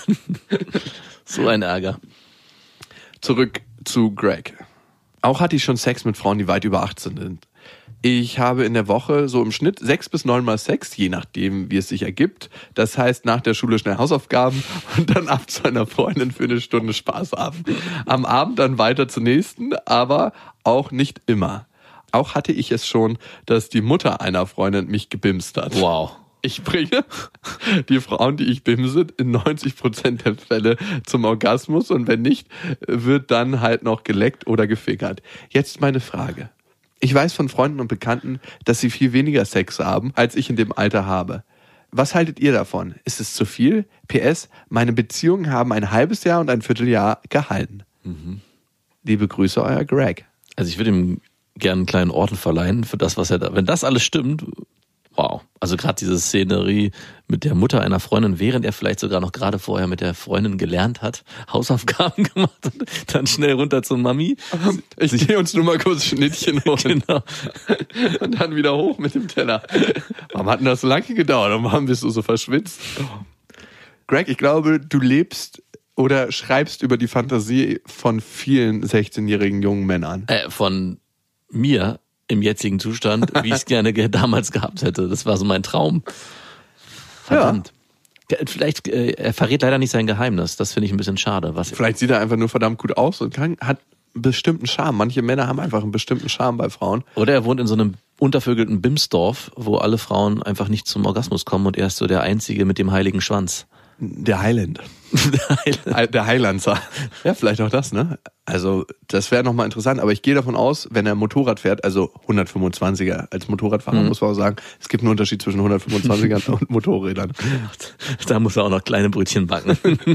So ein Ärger. Zurück zu Greg. Auch hatte ich schon Sex mit Frauen, die weit über achtzehn sind. Ich habe in der Woche so im Schnitt sechs bis neun Mal Sex, je nachdem, wie es sich ergibt. Das heißt, nach der Schule schnell Hausaufgaben und dann ab zu einer Freundin für eine Stunde Spaß haben. Am Abend dann weiter zur nächsten, aber auch nicht immer. Auch hatte ich es schon, dass die Mutter einer Freundin mich gebimst hat. Wow. Ich bringe die Frauen, die ich bimse, in neunzig Prozent der Fälle zum Orgasmus und wenn nicht, wird dann halt noch geleckt oder gefingert. Jetzt meine Frage. Ich weiß von Freunden und Bekannten, dass sie viel weniger Sex haben, als ich in dem Alter habe. Was haltet ihr davon? Ist es zu viel? P S. Meine Beziehungen haben ein halbes Jahr und ein Vierteljahr gehalten. Mhm. Liebe Grüße, euer Greg. Also ich würde ihm gerne einen kleinen Orden verleihen für das, was er da... Wenn das alles stimmt... Wow. Also gerade diese Szenerie mit der Mutter einer Freundin, während er vielleicht sogar noch gerade vorher mit der Freundin gelernt hat, Hausaufgaben gemacht hat, dann schnell runter zur Mami. Ich gehe uns nur mal kurz Schnittchen holen. Genau. Und dann wieder hoch mit dem Teller. Warum hat denn das so lange gedauert? Und warum bist du so verschwitzt? Greg, ich glaube, du lebst oder schreibst über die Fantasie von vielen sechzehnjährigen jungen Männern. Äh, von mir im jetzigen Zustand, wie ich es gerne damals gehabt hätte. Das war so mein Traum. Verdammt. Ja. Vielleicht, äh, er verrät leider nicht sein Geheimnis. Das finde ich ein bisschen schade. Was Vielleicht sieht er einfach nur verdammt gut aus und kann, hat einen bestimmten Charme. Manche Männer haben einfach einen bestimmten Charme bei Frauen. Oder er wohnt in so einem untervögelten Bimsdorf, wo alle Frauen einfach nicht zum Orgasmus kommen und er ist so der Einzige mit dem heiligen Schwanz. Der Highland. Der Highlandser. Ja, vielleicht auch das, ne? Also, das wäre nochmal interessant. Aber ich gehe davon aus, wenn er Motorrad fährt, also hundertfünfundzwanziger als Motorradfahrer, mhm. muss man auch sagen, es gibt einen Unterschied zwischen hundertfünfundzwanzigern und Motorrädern. Da muss er auch noch kleine Brötchen backen.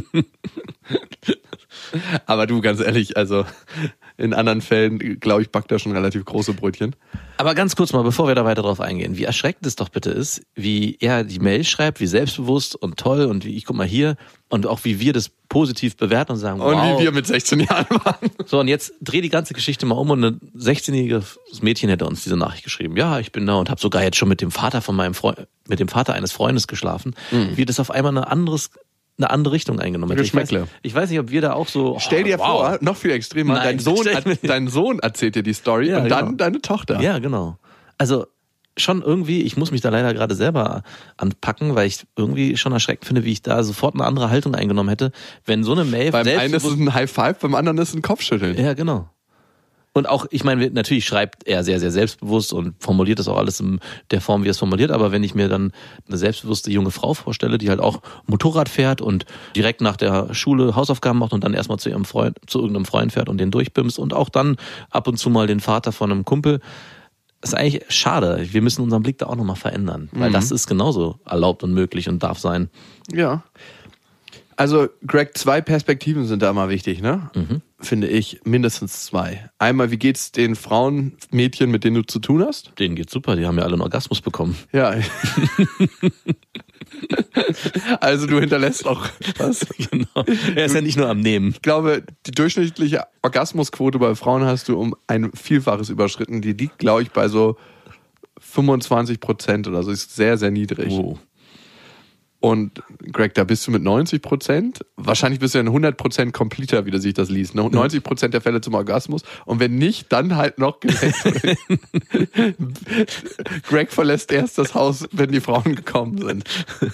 Aber du, ganz ehrlich, also in anderen Fällen, glaube ich, backt er schon relativ große Brötchen. Aber ganz kurz mal, bevor wir da weiter drauf eingehen, wie erschreckend es doch bitte ist, wie er die Mail schreibt, wie selbstbewusst und toll und wie ich, guck mal hier, und auch wie wir das positiv bewerten und sagen, und wow. Und wie wir mit sechzehn Jahren waren. So, und jetzt dreh die ganze Geschichte mal um und ein sechzehnjähriges Mädchen hätte uns diese Nachricht geschrieben. Ja, ich bin da und habe sogar jetzt schon mit dem Vater von meinem Freund, mit dem Vater eines Freundes geschlafen. Mhm. Wie das auf einmal eine anderes eine andere Richtung eingenommen hat. Ich weiß, ich weiß nicht, ob wir da auch so... Stell oh, dir wow. vor, noch viel extremer, Nein, dein, Sohn, dein Sohn erzählt dir die Story ja, und dann genau. deine Tochter. Ja, genau. Also schon irgendwie, ich muss mich da leider gerade selber anpacken, weil ich irgendwie schon erschreckend finde, wie ich da sofort eine andere Haltung eingenommen hätte, wenn so eine Mail... Beim einen ist es ein High Five, beim anderen ist es ein Kopfschütteln. Ja, genau. Und auch, ich meine, natürlich schreibt er sehr, sehr selbstbewusst und formuliert das auch alles in der Form, wie er es formuliert. Aber wenn ich mir dann eine selbstbewusste junge Frau vorstelle, die halt auch Motorrad fährt und direkt nach der Schule Hausaufgaben macht und dann erstmal zu ihrem Freund, zu irgendeinem Freund fährt und den durchbimst und auch dann ab und zu mal den Vater von einem Kumpel, ist eigentlich schade. Wir müssen unseren Blick da auch nochmal verändern. Weil mhm. das ist genauso erlaubt und möglich und darf sein. Ja. Also, Greg, zwei Perspektiven sind da mal wichtig, ne? Mhm. Finde ich, mindestens zwei. Einmal, wie geht's den Frauen, Mädchen, mit denen du zu tun hast? Denen geht's super, die haben ja alle einen Orgasmus bekommen. Ja. Also du hinterlässt auch was. Genau. Er ist ja nicht nur am Nehmen. Ich glaube, die durchschnittliche Orgasmusquote bei Frauen hast du um ein Vielfaches überschritten. Die liegt, glaube ich, bei so fünfundzwanzig Prozent oder so. Ist sehr, sehr niedrig. Oh. Und Greg, da bist du mit neunzig Prozent. Wahrscheinlich bist du ja ein hundert Prozent Completer, wie der sich das liest. neunzig Prozent der Fälle zum Orgasmus. Und wenn nicht, dann halt noch geleckt. Greg verlässt erst das Haus, wenn die Frauen gekommen sind.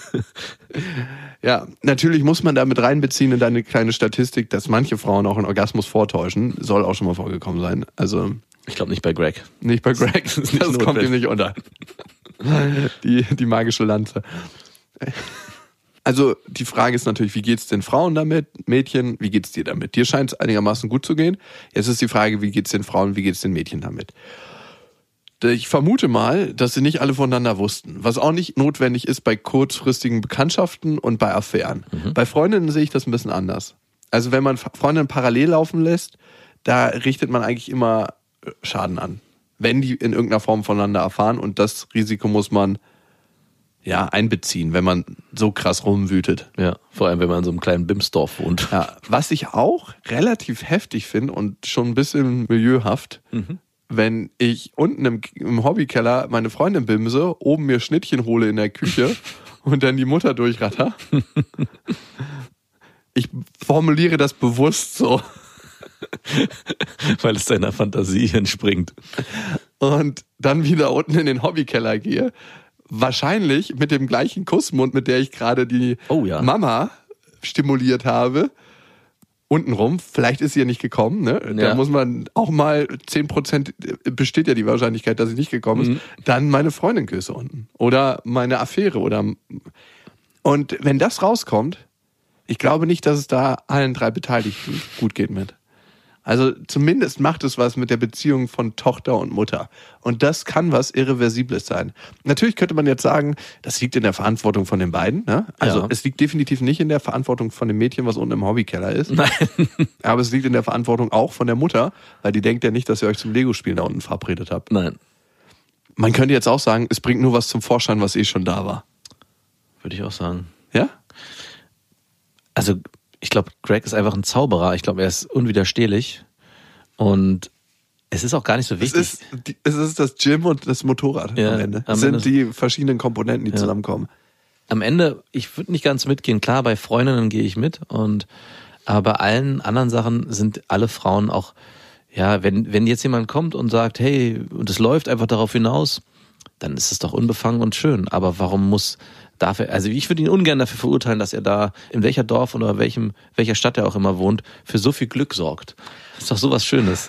Ja, natürlich muss man da mit reinbeziehen in deine kleine Statistik, dass manche Frauen auch einen Orgasmus vortäuschen. Soll auch schon mal vorgekommen sein. Also ich glaube nicht bei Greg. Nicht bei Greg. Das, das kommt ihm nicht unter. Die, die magische Lanze. Also die Frage ist natürlich, wie geht's den Frauen damit? Mädchen, wie geht's dir damit? Dir scheint es einigermaßen gut zu gehen. Jetzt ist die Frage, wie geht's den Frauen, wie geht's den Mädchen damit? Ich vermute mal, dass sie nicht alle voneinander wussten. Was auch nicht notwendig ist bei kurzfristigen Bekanntschaften und bei Affären. Mhm. Bei Freundinnen sehe ich das ein bisschen anders. Also wenn man Freundinnen parallel laufen lässt, da richtet man eigentlich immer Schaden an. Wenn die in irgendeiner Form voneinander erfahren, und das Risiko muss man ja einbeziehen, wenn man so krass rumwütet. Ja, vor allem, wenn man in so einem kleinen Bimsdorf wohnt. Ja, was ich auch relativ heftig finde und schon ein bisschen milieuhaft, mhm. wenn ich unten im, im Hobbykeller meine Freundin bimse, oben mir Schnittchen hole in der Küche und dann die Mutter durchratter. Ich formuliere das bewusst so. Weil es deiner Fantasie entspringt. Und dann wieder unten in den Hobbykeller gehe. Wahrscheinlich mit dem gleichen Kussmund, mit der ich gerade die oh, ja. Mama stimuliert habe. untenrum. Vielleicht ist sie ja nicht gekommen. Ne? Da Ja. muss man auch mal zehn Prozent besteht ja die Wahrscheinlichkeit, dass sie nicht gekommen ist. Mhm. Dann meine Freundin küsse unten. Oder meine Affäre. Oder Und wenn das rauskommt, ich glaube nicht, dass es da allen drei Beteiligten gut geht mit. Also zumindest macht es was mit der Beziehung von Tochter und Mutter. Und das kann was Irreversibles sein. Natürlich könnte man jetzt sagen, das liegt in der Verantwortung von den beiden. Ne? Also Ja. es liegt definitiv nicht in der Verantwortung von dem Mädchen, was unten im Hobbykeller ist. Nein. Aber es liegt in der Verantwortung auch von der Mutter, weil die denkt ja nicht, dass ihr euch zum Lego-Spielen da unten verabredet habt. Nein. Man könnte jetzt auch sagen, es bringt nur was zum Vorschein, was eh schon da war. Würde ich auch sagen. Ja? Also ich glaube, Greg ist einfach ein Zauberer. Ich glaube, er ist unwiderstehlich. Und es ist auch gar nicht so Es wichtig. ist, die, es ist das Gym und das Motorrad Ja, am Ende. am Es sind Ende- die verschiedenen Komponenten, die Ja. zusammenkommen. Am Ende, ich würde nicht ganz mitgehen. Klar, bei Freundinnen gehe ich mit. Und aber bei allen anderen Sachen sind alle Frauen auch, ja, wenn, wenn jetzt jemand kommt und sagt, hey, und es läuft einfach darauf hinaus, dann ist es doch unbefangen und schön. Aber warum muss dafür, also ich würde ihn ungern dafür verurteilen, dass er da, in welcher Dorf oder welchem, welcher Stadt er auch immer wohnt, für so viel Glück sorgt. Das ist doch sowas Schönes.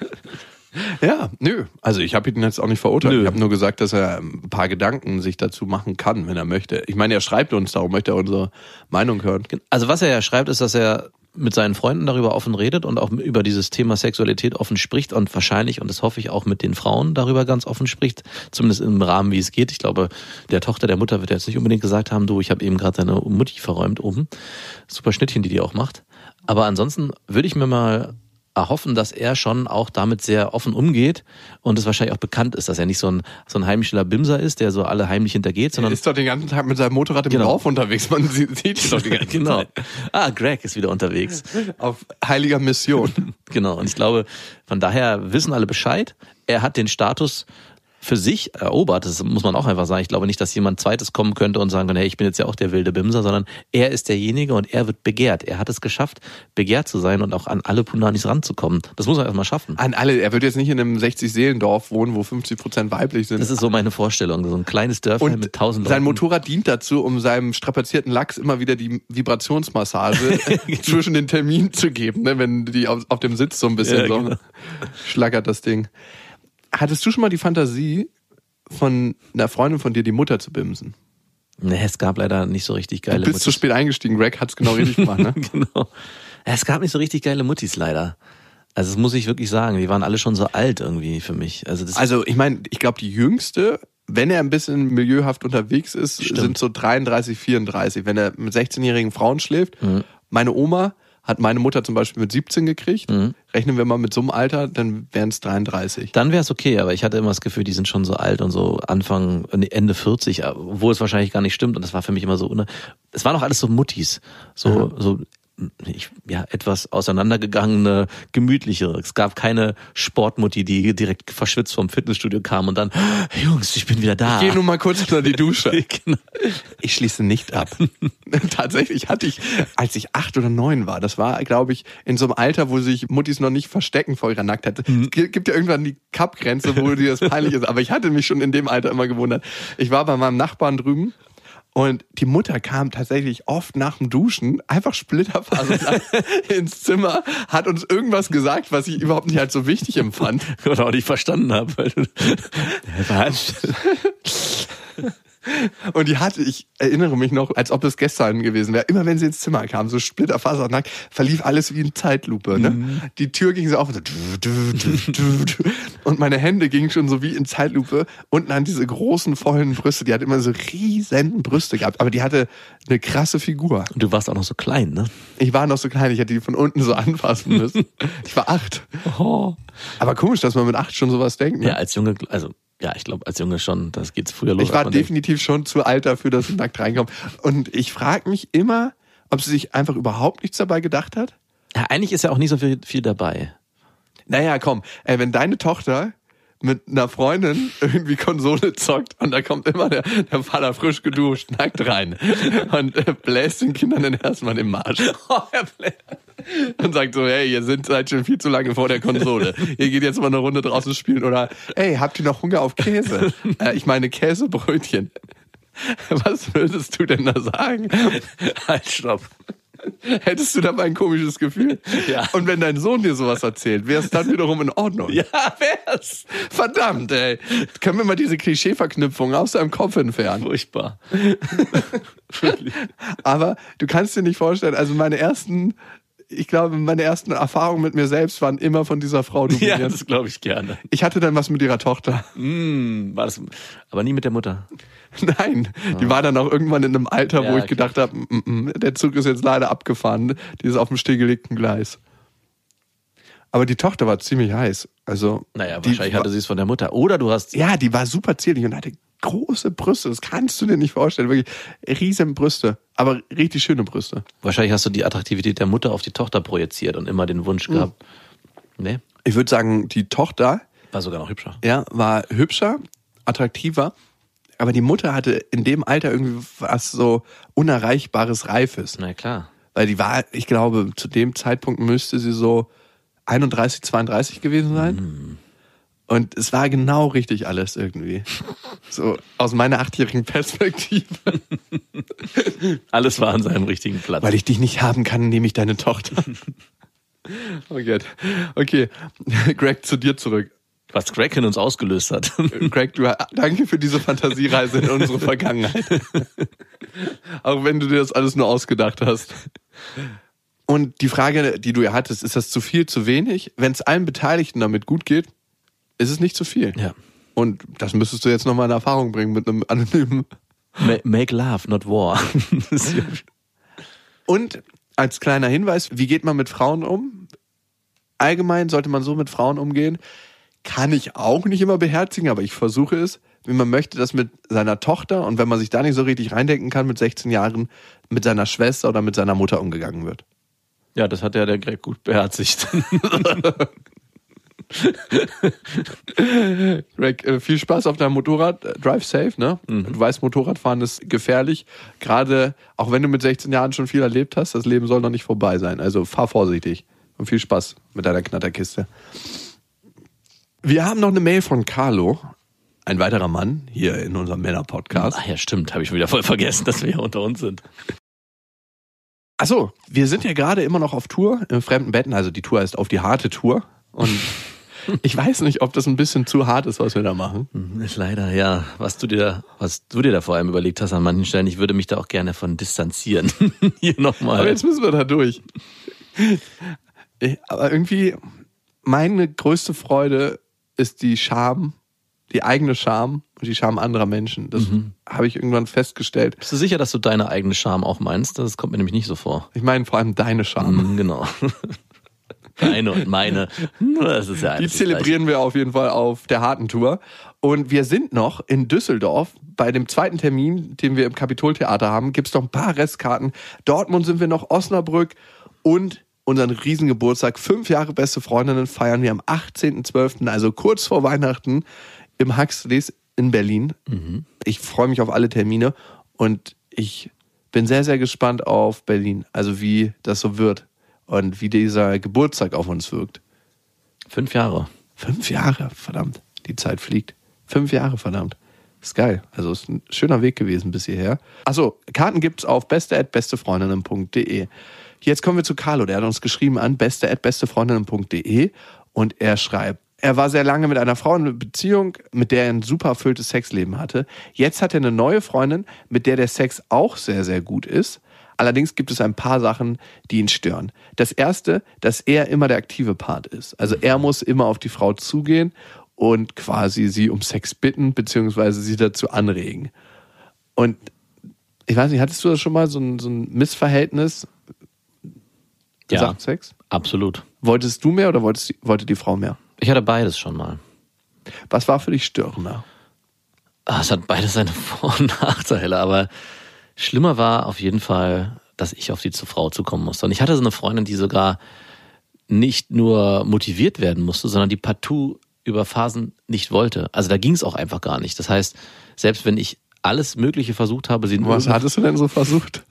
Ja, nö. Also ich habe ihn jetzt auch nicht verurteilt. Nö. Ich habe nur gesagt, dass er ein paar Gedanken sich dazu machen kann, wenn er möchte. Ich meine, er schreibt uns, darum möchte er unsere Meinung hören. Also was er ja schreibt, ist, dass er mit seinen Freunden darüber offen redet und auch über dieses Thema Sexualität offen spricht und wahrscheinlich, und das hoffe ich auch, mit den Frauen darüber ganz offen spricht, zumindest im Rahmen, wie es geht. Ich glaube, der Tochter, der Mutter wird jetzt nicht unbedingt gesagt haben, du, ich habe eben gerade deine Mutti verräumt oben. Super Schnittchen, die die auch macht. Aber ansonsten würde ich mir mal erhoffen, dass er schon auch damit sehr offen umgeht und es wahrscheinlich auch bekannt ist, dass er nicht so ein, so ein heimlicher Bimser ist, der so alle heimlich hintergeht, Er sondern ist doch den ganzen Tag mit seinem Motorrad im Genau. Dorf unterwegs. Man sieht sieht ihn doch die ganze genau. Zeit. Ah, Greg ist wieder unterwegs. Auf heiliger Mission. Genau, und ich glaube, von daher wissen alle Bescheid. Er hat den Status für sich erobert, das muss man auch einfach sagen. Ich glaube nicht, dass jemand Zweites kommen könnte und sagen kann, hey, ich bin jetzt ja auch der wilde Bimser, sondern er ist derjenige und er wird begehrt. Er hat es geschafft, begehrt zu sein und auch an alle Punanis ranzukommen. Das muss er erstmal schaffen. An alle. Er wird jetzt nicht in einem sechzig-Seelendorf wohnen, wo fünfzig Prozent weiblich sind. Das ist so meine Vorstellung, so ein kleines Dörfchen Und mit tausend sein Leuten. Motorrad dient dazu, um seinem strapazierten Lachs immer wieder die Vibrationsmassage zwischen den Terminen zu geben, ne? Wenn die auf, auf dem Sitz so ein bisschen Ja, so genau. schlackert das Ding. Hattest du schon mal die Fantasie, von einer Freundin von dir die Mutter zu bimsen? Nee, es gab leider nicht so richtig Du geile bist zu Muttis. spät eingestiegen, Greg hat's genau richtig gemacht, ne? Genau. Es gab nicht so richtig geile Muttis leider. Also das muss ich wirklich sagen, die waren alle schon so alt irgendwie für mich. Also das Also ich meine, ich glaube die jüngste, wenn er ein bisschen milieuhaft unterwegs ist, Stimmt. sind so dreiunddreißig, vierunddreißig. Wenn er mit sechzehnjährigen Frauen schläft, Mhm. meine Oma hat meine Mutter zum Beispiel mit siebzehn gekriegt. Mhm. Rechnen wir mal mit so einem Alter, dann wären es dreiunddreißig. Dann wäre es okay, aber ich hatte immer das Gefühl, die sind schon so alt und so Anfang, Ende vierzig, obwohl es wahrscheinlich gar nicht stimmt und das war für mich immer so, un- es waren auch alles so Muttis, so, so, ich, ja, etwas auseinandergegangene, gemütlichere. Es gab keine Sportmutti, die direkt verschwitzt vom Fitnessstudio kam und dann, Jungs, ich bin wieder da. Geh nur mal kurz unter die Dusche. Genau. Ich schließe nicht ab. Tatsächlich hatte ich, als ich acht oder neun war, das war, glaube ich, in so einem Alter, wo sich Muttis noch nicht verstecken vor ihrer Nacktheit. Es gibt ja irgendwann die Kappgrenze, wo dir das peinlich ist. Aber ich hatte mich schon in dem Alter immer gewundert. Ich war bei meinem Nachbarn drüben und die Mutter kam tatsächlich oft nach dem Duschen, einfach splitterfasernackt ins Zimmer, hat uns irgendwas gesagt, was ich überhaupt nicht als so wichtig empfand. Oder auch nicht verstanden habe. Weil du, was? Und die hatte, ich erinnere mich noch, als ob es gestern gewesen wäre. Immer wenn sie ins Zimmer kam, so splitterfasernackt, verlief alles wie in Zeitlupe. Ne? Mhm. Die Tür ging so auf und, so, und meine Hände gingen schon so wie in Zeitlupe unten an diese großen, vollen Brüste. Die hat immer so riesen Brüste gehabt, aber die hatte eine krasse Figur. Und du warst auch noch so klein, ne? Ich war noch so klein, ich hätte die von unten so anfassen müssen. Ich war acht. Oh. Aber komisch, dass man mit acht schon sowas denkt. Ne? Ja, als Junge, also ja, ich glaube, als Junge schon, das geht's früher los. Ich war als man denkt. definitiv schon zu alt dafür, dass ich nackt reinkomme. Und ich frage mich immer, ob sie sich einfach überhaupt nichts dabei gedacht hat. Ja, eigentlich ist ja auch nicht so viel, viel dabei. Naja, komm, ey, wenn deine Tochter mit einer Freundin irgendwie Konsole zockt und da kommt immer der, der Vater frisch geduscht, nackt rein und äh, bläst den Kindern dann erstmal den Marsch. Und sagt so, hey, ihr seid seid schon viel zu lange vor der Konsole. Ihr geht jetzt mal eine Runde draußen spielen. Oder, hey, habt ihr noch Hunger auf Käse? Äh, ich meine Käsebrötchen. Was würdest du denn da sagen? Halt, stopp. Hättest du dabei ein komisches Gefühl? Ja. Und wenn dein Sohn dir sowas erzählt, wäre es dann wiederum in Ordnung? Ja, wär's. Verdammt, ey. Können wir mal diese Klischeeverknüpfung aus deinem Kopf entfernen? Furchtbar. Aber du kannst dir nicht vorstellen, also meine ersten, ich glaube, meine ersten Erfahrungen mit mir selbst waren immer von dieser Frau dominiert. Ja, das glaube ich gerne. Ich hatte dann was mit ihrer Tochter. Mm, war das, aber nie mit der Mutter. Nein, die war dann auch irgendwann in einem Alter, Ja, wo ich okay. gedacht habe, mm, mm, der Zug ist jetzt leider abgefahren, die ist auf dem stillgelegten Gleis. Aber die Tochter war ziemlich heiß. Also Naja, die wahrscheinlich war, hatte sie es von der Mutter. Oder du hast... ja, die war super zierlich und hatte große Brüste. Das kannst du dir nicht vorstellen. Wirklich riesen Brüste. Aber richtig schöne Brüste. Wahrscheinlich hast du die Attraktivität der Mutter auf die Tochter projiziert und immer den Wunsch gehabt. Nee, Ich würde sagen, die Tochter war sogar noch hübscher. ja, war hübscher, attraktiver. Aber die Mutter hatte in dem Alter irgendwie was so Unerreichbares, Reifes. Na klar. Weil die war, ich glaube, zu dem Zeitpunkt müsste sie so einunddreißig, zweiunddreißig gewesen sein. Mm. Und es war genau richtig alles irgendwie. So aus meiner achtjährigen Perspektive. Alles war an seinem richtigen Platz. Weil ich dich nicht haben kann, nehme ich deine Tochter. Oh Gott. Okay, Greg, zu dir zurück. Was Greg in uns ausgelöst hat. Greg, du, danke für diese Fantasiereise in unsere Vergangenheit. Auch wenn du dir das alles nur ausgedacht hast. Und die Frage, die du ja hattest, ist das zu viel, zu wenig? Wenn es allen Beteiligten damit gut geht, ist es nicht zu viel. Ja. Und das müsstest du jetzt nochmal in Erfahrung bringen mit einem anonymen. Ma- Make love, not war. Und als kleiner Hinweis, wie geht man mit Frauen um? Allgemein sollte man so mit Frauen umgehen. Kann ich auch nicht immer beherzigen, aber ich versuche es, wie man möchte, dass mit seiner Tochter und wenn man sich da nicht so richtig reindenken kann mit sechzehn Jahren, mit seiner Schwester oder mit seiner Mutter umgegangen wird. Ja, das hat ja der Greg gut beherzigt. Greg, äh, viel Spaß auf deinem Motorrad. Äh, Drive safe, ne? Mhm. Du weißt, Motorradfahren ist gefährlich. Gerade, auch wenn du mit sechzehn Jahren schon viel erlebt hast, das Leben soll noch nicht vorbei sein. Also fahr vorsichtig und viel Spaß mit deiner Knatterkiste. Wir haben noch eine Mail von Carlo, ein weiterer Mann hier in unserem Männer-Podcast. Ach ja, stimmt. Habe ich wieder voll vergessen, dass wir hier unter uns sind. Achso, wir sind ja gerade immer noch auf Tour im fremden Betten. Also die Tour heißt Auf die harte Tour. Und ich weiß nicht, ob das ein bisschen zu hart ist, was wir da machen. Ist leider, ja. Was du dir, was du dir da vor allem überlegt hast an manchen Stellen, ich würde mich da auch gerne von distanzieren. Hier nochmal. Aber jetzt müssen wir da durch. Aber irgendwie, meine größte Freude ist die Scham, die eigene Scham und die Scham anderer Menschen. Das mhm. habe ich irgendwann festgestellt. Bist du sicher, dass du deine eigene Scham auch meinst? Das kommt mir nämlich nicht so vor. Ich meine vor allem deine Scham. Mhm, genau. Deine und meine. Das ist ja die zelebrieren wir auf jeden Fall auf der harten Tour. Und wir sind noch in Düsseldorf. Bei dem zweiten Termin, den wir im Kapitoltheater haben, gibt es noch ein paar Restkarten. Dortmund sind wir noch, Osnabrück und unseren Riesengeburtstag. Fünf Jahre beste Freundinnen feiern wir am achtzehnten zwölften, also kurz vor Weihnachten im Huxleys in Berlin. Mhm. Ich freue mich auf alle Termine und ich bin sehr, sehr gespannt auf Berlin. Also wie das so wird. Und wie dieser Geburtstag auf uns wirkt. Fünf Jahre. Fünf Jahre, verdammt. Die Zeit fliegt. Fünf Jahre, verdammt. Ist geil. Also ist ein schöner Weg gewesen bis hierher. Achso, Karten gibt's auf beste at bestefreundinnen punkt de. Jetzt kommen wir zu Carlo. Der hat uns geschrieben an beste at bestefreundinnen punkt de und er schreibt, er war sehr lange mit einer Frau in einer Beziehung, mit der er ein super erfülltes Sexleben hatte. Jetzt hat er eine neue Freundin, mit der der Sex auch sehr, sehr gut ist. Allerdings gibt es ein paar Sachen, die ihn stören. Das erste, dass er immer der aktive Part ist. Also er muss immer auf die Frau zugehen und quasi sie um Sex bitten, beziehungsweise sie dazu anregen. Und ich weiß nicht, hattest du das schon mal, so ein, so ein Missverhältnis? Ja, Sex? Absolut. Wolltest du mehr oder wolltest, wollte die Frau mehr? Ich hatte beides schon mal. Was war für dich störender? Es hat beides seine Vor- und Nachteile, aber schlimmer war auf jeden Fall, dass ich auf die Frau zukommen musste. Und ich hatte so eine Freundin, die sogar nicht nur motiviert werden musste, sondern die partout über Phasen nicht wollte. Also da ging es auch einfach gar nicht. Das heißt, selbst wenn ich alles Mögliche versucht habe, sie... Was hattest du denn so versucht?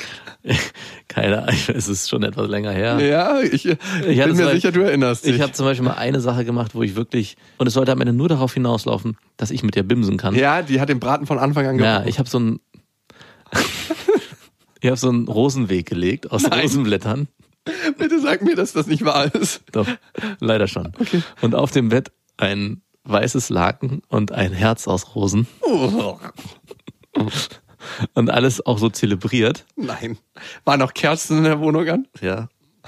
Keine Ahnung, es ist schon etwas länger her. Ja, ich, ich bin mir sicher, du erinnerst dich. Ich habe zum Beispiel mal eine Sache gemacht, wo ich wirklich... Und es sollte am Ende nur darauf hinauslaufen, dass ich mit dir bimsen kann. Ja, die hat den Braten von Anfang an gemacht. Ja, ich habe so ein... Ich habe so einen Rosenweg gelegt aus Nein. Rosenblättern. Bitte sag mir, dass das nicht wahr ist. Doch, leider schon. Okay. Und auf dem Bett ein weißes Laken und ein Herz aus Rosen. Oh. Und alles auch so zelebriert. Nein. Waren noch Kerzen in der Wohnung an? Ja.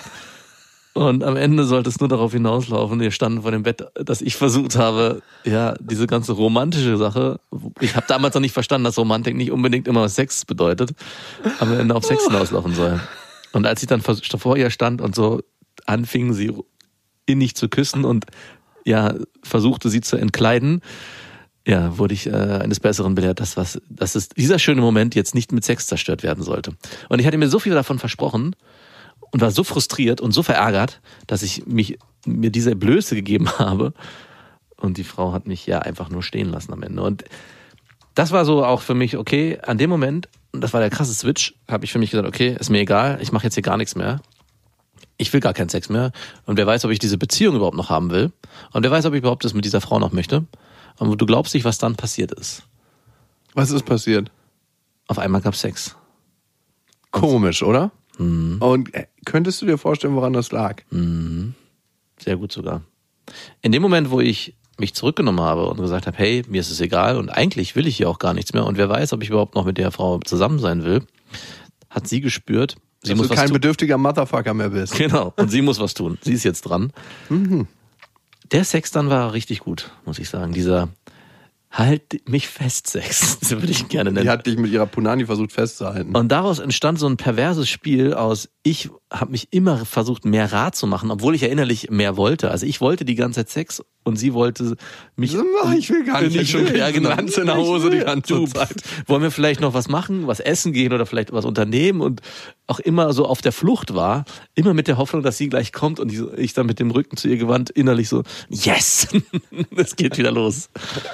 Und am Ende sollte es nur darauf hinauslaufen, wir standen vor dem Bett, dass ich versucht habe, ja, diese ganze romantische Sache, ich habe damals noch nicht verstanden, dass Romantik nicht unbedingt immer Sex bedeutet, am Ende auf Sex hinauslaufen soll. Und als ich dann vor ihr stand und so anfing, sie innig zu küssen und ja, versuchte sie zu entkleiden, ja, wurde ich äh, eines Besseren belehrt, dass, was, dass es, dieser schöne Moment jetzt nicht mit Sex zerstört werden sollte. Und ich hatte mir so viel davon versprochen, und war so frustriert und so verärgert, dass ich mich mir diese Blöße gegeben habe. Und die Frau hat mich ja einfach nur stehen lassen am Ende. Und das war so auch für mich, okay, an dem Moment, und das war der krasse Switch, habe ich für mich gesagt, okay, ist mir egal, ich mache jetzt hier gar nichts mehr. Ich will gar keinen Sex mehr. Und wer weiß, ob ich diese Beziehung überhaupt noch haben will. Und wer weiß, ob ich überhaupt das mit dieser Frau noch möchte. Und du glaubst nicht, was dann passiert ist. Was ist passiert? Auf einmal gab's Sex. Komisch, oder? Mhm. Und könntest du dir vorstellen, woran das lag? Mhm. Sehr gut sogar. In dem Moment, wo ich mich zurückgenommen habe und gesagt habe, hey, mir ist es egal und eigentlich will ich hier auch gar nichts mehr und wer weiß, ob ich überhaupt noch mit der Frau zusammen sein will, hat sie gespürt, sie Dass muss du was kein tun. bedürftiger Motherfucker mehr bist. Genau, und sie muss was tun. Sie ist jetzt dran. Mhm. Der Sex dann war richtig gut, muss ich sagen. Dieser Halt mich fest Sex, so würde ich ihn gerne nennen. Die hat dich mit ihrer Punani versucht festzuhalten. Und daraus entstand so ein perverses Spiel aus, ich habe mich immer versucht, mehr Rat zu machen, obwohl ich ja innerlich mehr wollte. Also ich wollte die ganze Zeit Sex und sie wollte mich... Ich will gar nicht. Ich schon, ja, genau. Lanze in der Hose die ganze Du, Zeit. Wollen wir vielleicht noch was machen, was essen gehen oder vielleicht was unternehmen und auch immer so auf der Flucht war, immer mit der Hoffnung, dass sie gleich kommt und ich dann mit dem Rücken zu ihr gewandt innerlich so, yes, es geht wieder los.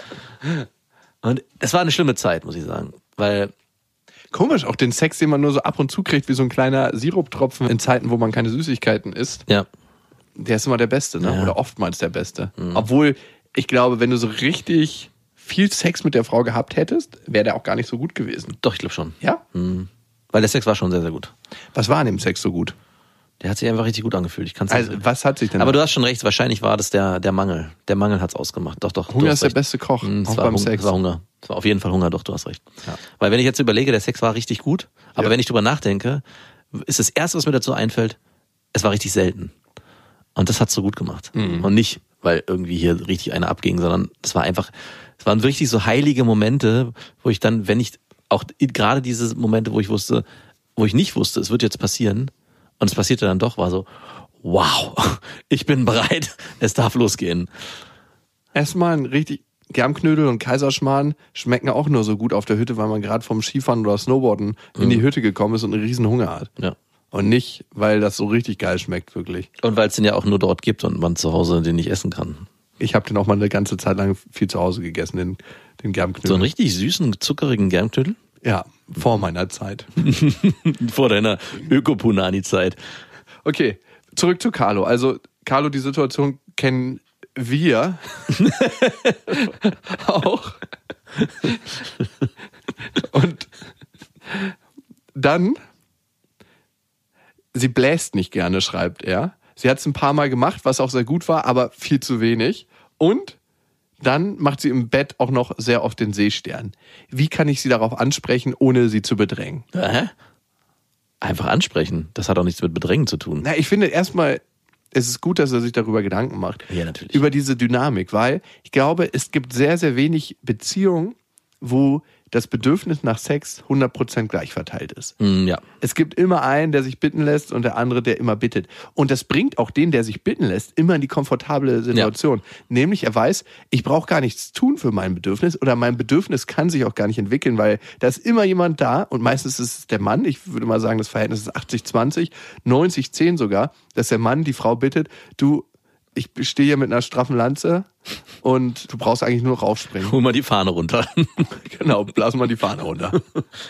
Und es war eine schlimme Zeit, muss ich sagen, weil... Komisch, auch den Sex, den man nur so ab und zu kriegt, wie so ein kleiner Siruptropfen in Zeiten, wo man keine Süßigkeiten isst. Ja. Der ist immer der Beste, ne? Ja. Oder oftmals der Beste. Mhm. Obwohl, ich glaube, wenn du so richtig viel Sex mit der Frau gehabt hättest, wäre der auch gar nicht so gut gewesen. Doch, ich glaube schon. Ja? Mhm. Weil der Sex war schon sehr, sehr gut. Was war an dem Sex so gut? Der hat sich einfach richtig gut angefühlt. Ich kann's nicht Also, sagen. was hat sich denn... Aber du hast schon recht, wahrscheinlich war das der, der Mangel. Der Mangel hat's ausgemacht. Doch, doch. Hunger du hast ist der recht. beste Koch, Mhm, es auch war beim Hung- Sex. Es war Hunger. Es war auf jeden Fall Hunger, doch, du hast recht. Ja. Weil wenn ich jetzt überlege, der Sex war richtig gut, aber Ja. wenn ich drüber nachdenke, ist das Erste, was mir dazu einfällt, es war richtig selten. Und das hat's so gut gemacht. Mhm. Und nicht, weil irgendwie hier richtig einer abging, sondern es war einfach, es waren richtig so heilige Momente, wo ich dann, wenn ich, auch gerade diese Momente, wo ich wusste, wo ich nicht wusste, es wird jetzt passieren, und es passierte dann doch, war so, wow, ich bin bereit, es darf losgehen. Erstmal ein richtig... Germknödel und Kaiserschmarrn schmecken auch nur so gut auf der Hütte, weil man gerade vom Skifahren oder Snowboarden in die Hütte gekommen ist und einen riesen Hunger hat. Ja. Und nicht, weil das so richtig geil schmeckt, wirklich. Und weil es den ja auch nur dort gibt und man zu Hause den nicht essen kann. Ich habe den auch mal eine ganze Zeit lang viel zu Hause gegessen, den, den Germknödel. So einen richtig süßen, zuckerigen Germknödel? Ja, vor meiner Zeit. Vor deiner Öko-Punani-Zeit. Okay, zurück zu Carlo. Also, Carlo, die Situation kennen wir auch. Und dann, sie bläst nicht gerne, schreibt er. Sie hat es ein paar Mal gemacht, was auch sehr gut war, aber viel zu wenig. Und dann macht sie im Bett auch noch sehr oft den Seestern. Wie kann ich sie darauf ansprechen, ohne sie zu bedrängen? Hä? Einfach ansprechen. Das hat auch nichts mit Bedrängen zu tun. Na, ich finde erstmal, es ist gut, dass er sich darüber Gedanken macht. Ja, natürlich. Über diese Dynamik, weil ich glaube, es gibt sehr, sehr wenig Beziehungen, wo das Bedürfnis nach Sex hundert Prozent gleich verteilt ist. Mm, ja. Es gibt immer einen, der sich bitten lässt und der andere, der immer bittet. Und das bringt auch den, der sich bitten lässt, immer in die komfortable Situation. Ja. Nämlich er weiß, ich brauche gar nichts tun für mein Bedürfnis oder mein Bedürfnis kann sich auch gar nicht entwickeln, weil da ist immer jemand da und meistens ist es der Mann. Ich würde mal sagen, das Verhältnis ist achtzig zwanzig, neunzig zehn sogar, dass der Mann die Frau bittet, du, ich stehe hier mit einer straffen Lanze und du brauchst eigentlich nur noch aufspringen. Hol mal die Fahne runter. Genau, blasen mal die Fahne runter.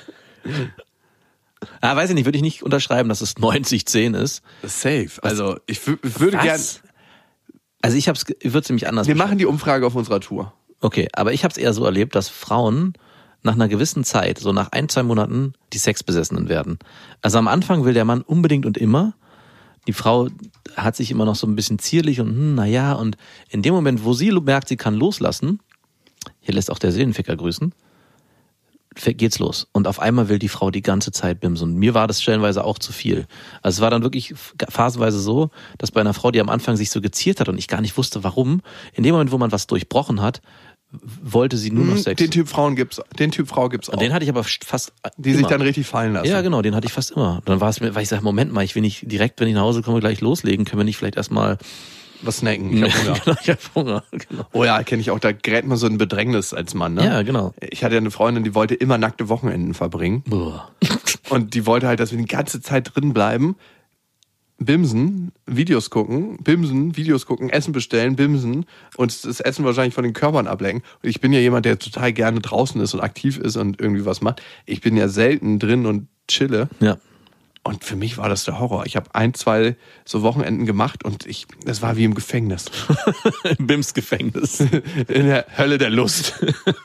Ah, weiß ich nicht, würde ich nicht unterschreiben, dass es neunzig zehn ist. Safe. Also ich w- würde Was? gern... Also ich hab's, ich würde es nämlich anders Wir beschreiben. machen die Umfrage auf unserer Tour. Okay, aber ich habe es eher so erlebt, dass Frauen nach einer gewissen Zeit, so nach ein, zwei Monaten, die Sexbesessenen werden. Also am Anfang will der Mann unbedingt und immer. Die Frau hat sich immer noch so ein bisschen zierlich und hm, naja, und in dem Moment, wo sie merkt, sie kann loslassen, hier lässt auch der Seelenficker grüßen, geht's los. Und auf einmal will die Frau die ganze Zeit bimsen. Und mir war das stellenweise auch zu viel. Also es war dann wirklich phasenweise so, dass bei einer Frau, die am Anfang sich so geziert hat und ich gar nicht wusste, warum, in dem Moment, wo man was durchbrochen hat, wollte sie nur noch Sex. Den Typ Frauen gibt's, den Typ Frau gibt's auch. Und den hatte ich aber fast Die immer. sich dann richtig fallen lassen. Ja, genau, den hatte ich fast immer. Dann war es mir, weil ich sage, Moment mal, ich will nicht direkt, wenn ich nach Hause komme, gleich loslegen. Können wir nicht vielleicht erstmal was snacken? Ich hab Hunger. Genau, ich hab Hunger. Genau. Oh ja, kenne ich auch. Da gerät man so ein Bedrängnis als Mann, ne? Ja, genau. Ich hatte ja eine Freundin, die wollte immer nackte Wochenenden verbringen. Boah. Und die wollte halt, dass wir die ganze Zeit drin bleiben. Bimsen, Videos gucken, bimsen, Videos gucken, Essen bestellen, bimsen und das Essen wahrscheinlich von den Körpern ablenken. Und ich bin ja jemand, der total gerne draußen ist und aktiv ist und irgendwie was macht. Ich bin ja selten drin und chille. Ja. Und für mich war das der Horror. Ich habe ein, zwei so Wochenenden gemacht und ich, das war wie im Gefängnis. Im Bims-Gefängnis. In der Hölle der Lust.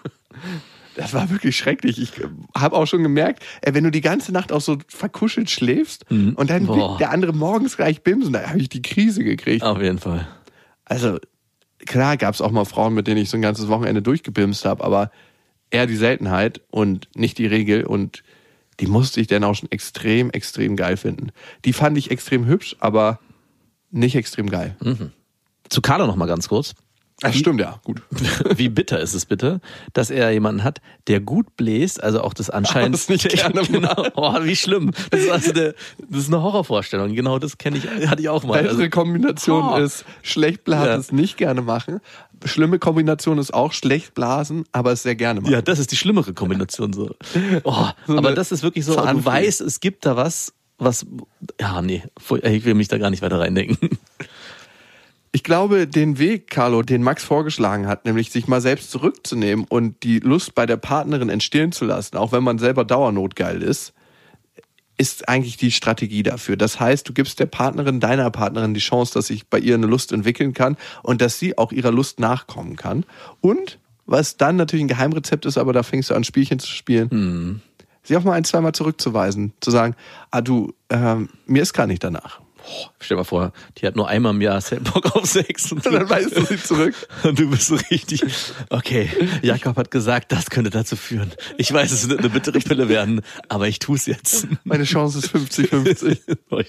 Das war wirklich schrecklich. Ich habe auch schon gemerkt, ey, wenn du die ganze Nacht auch so verkuschelt schläfst mhm. und dann will der andere morgens gleich bimsen, da habe ich die Krise gekriegt. Auf jeden Fall. Also klar gab es auch mal Frauen, mit denen ich so ein ganzes Wochenende durchgebimst habe, aber eher die Seltenheit und nicht die Regel und die musste ich dann auch schon extrem, extrem geil finden. Die fand ich extrem hübsch, aber nicht extrem geil. Mhm. Zu Carlo noch mal ganz kurz. Ach, stimmt, ja, gut. Wie bitter ist es bitte, dass er jemanden hat, der gut bläst, also auch das anscheinend... das nicht gerne genau. Oh, wie schlimm. Das ist, also eine, das ist eine Horrorvorstellung. Genau das kenne ich, hatte ich auch mal. Bessere also, Kombination oh. ist schlecht blasen, Ja. es nicht gerne machen. Schlimme Kombination ist auch schlecht blasen, aber es sehr gerne machen. Ja, das ist die schlimmere Kombination. So. Oh, So aber eine das ist wirklich so, du Zahnfee. weißt, es gibt da was, was... Ja, nee, ich will mich da gar nicht weiter reindenken. Ich glaube, den Weg, Carlo, den Max vorgeschlagen hat, nämlich sich mal selbst zurückzunehmen und die Lust bei der Partnerin entstehen zu lassen, auch wenn man selber dauernotgeil ist, ist eigentlich die Strategie dafür. Das heißt, du gibst der Partnerin, deiner Partnerin die Chance, dass sich bei ihr eine Lust entwickeln kann und dass sie auch ihrer Lust nachkommen kann. Und was dann natürlich ein Geheimrezept ist, aber da fängst du an, Spielchen zu spielen, Hm. sie auch mal ein, zweimal zurückzuweisen, zu sagen, ah du, ähm, mir ist gar nicht danach. Stell dir mal vor, die hat nur einmal im Jahr Bock auf Sex. Und, Und dann weist du sie zurück. und du bist so richtig, okay, Jakob hat gesagt, das könnte dazu führen. Ich weiß, es wird eine bittere Pille werden, aber ich tue es jetzt. Meine Chance ist fünfzig fünfzig.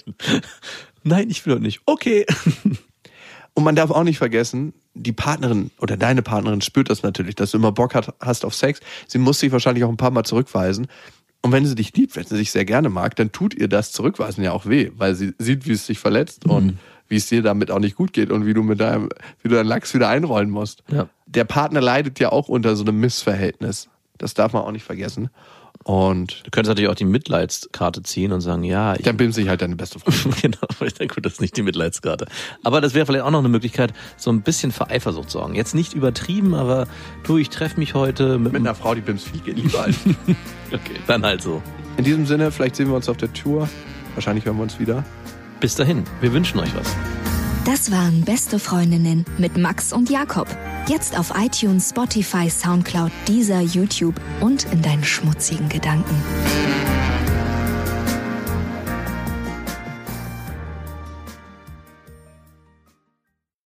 Nein, ich will doch nicht. Okay. Und man darf auch nicht vergessen, die Partnerin oder deine Partnerin spürt das natürlich, dass du immer Bock hast auf Sex. Sie muss sich wahrscheinlich auch ein paar Mal zurückweisen. Und wenn sie dich liebt, wenn sie dich sehr gerne mag, dann tut ihr das Zurückweisen ja auch weh, weil sie sieht, wie es dich verletzt mhm. und wie es dir damit auch nicht gut geht und wie du mit deinem, wie du deinen Lachs wieder einrollen musst. Ja. Der Partner leidet ja auch unter so einem Missverhältnis. Das darf man auch nicht vergessen. Und du könntest natürlich auch die Mitleidskarte ziehen und sagen, ja, ich dann bimse ich halt deine beste Freundin. genau, ich denke, gut, das ist nicht die Mitleidskarte. Aber das wäre vielleicht auch noch eine Möglichkeit, so ein bisschen für Eifersucht zu sorgen. Jetzt nicht übertrieben, aber du, ich treffe mich heute mit, Mit einer Frau, die bimst viel, geht lieber als. Okay, dann halt so. In diesem Sinne, vielleicht sehen wir uns auf der Tour. Wahrscheinlich hören wir uns wieder. Bis dahin, wir wünschen euch was. Das waren Beste Freundinnen mit Max und Jakob. Jetzt auf iTunes, Spotify, Soundcloud, Deezer, YouTube und in deinen schmutzigen Gedanken.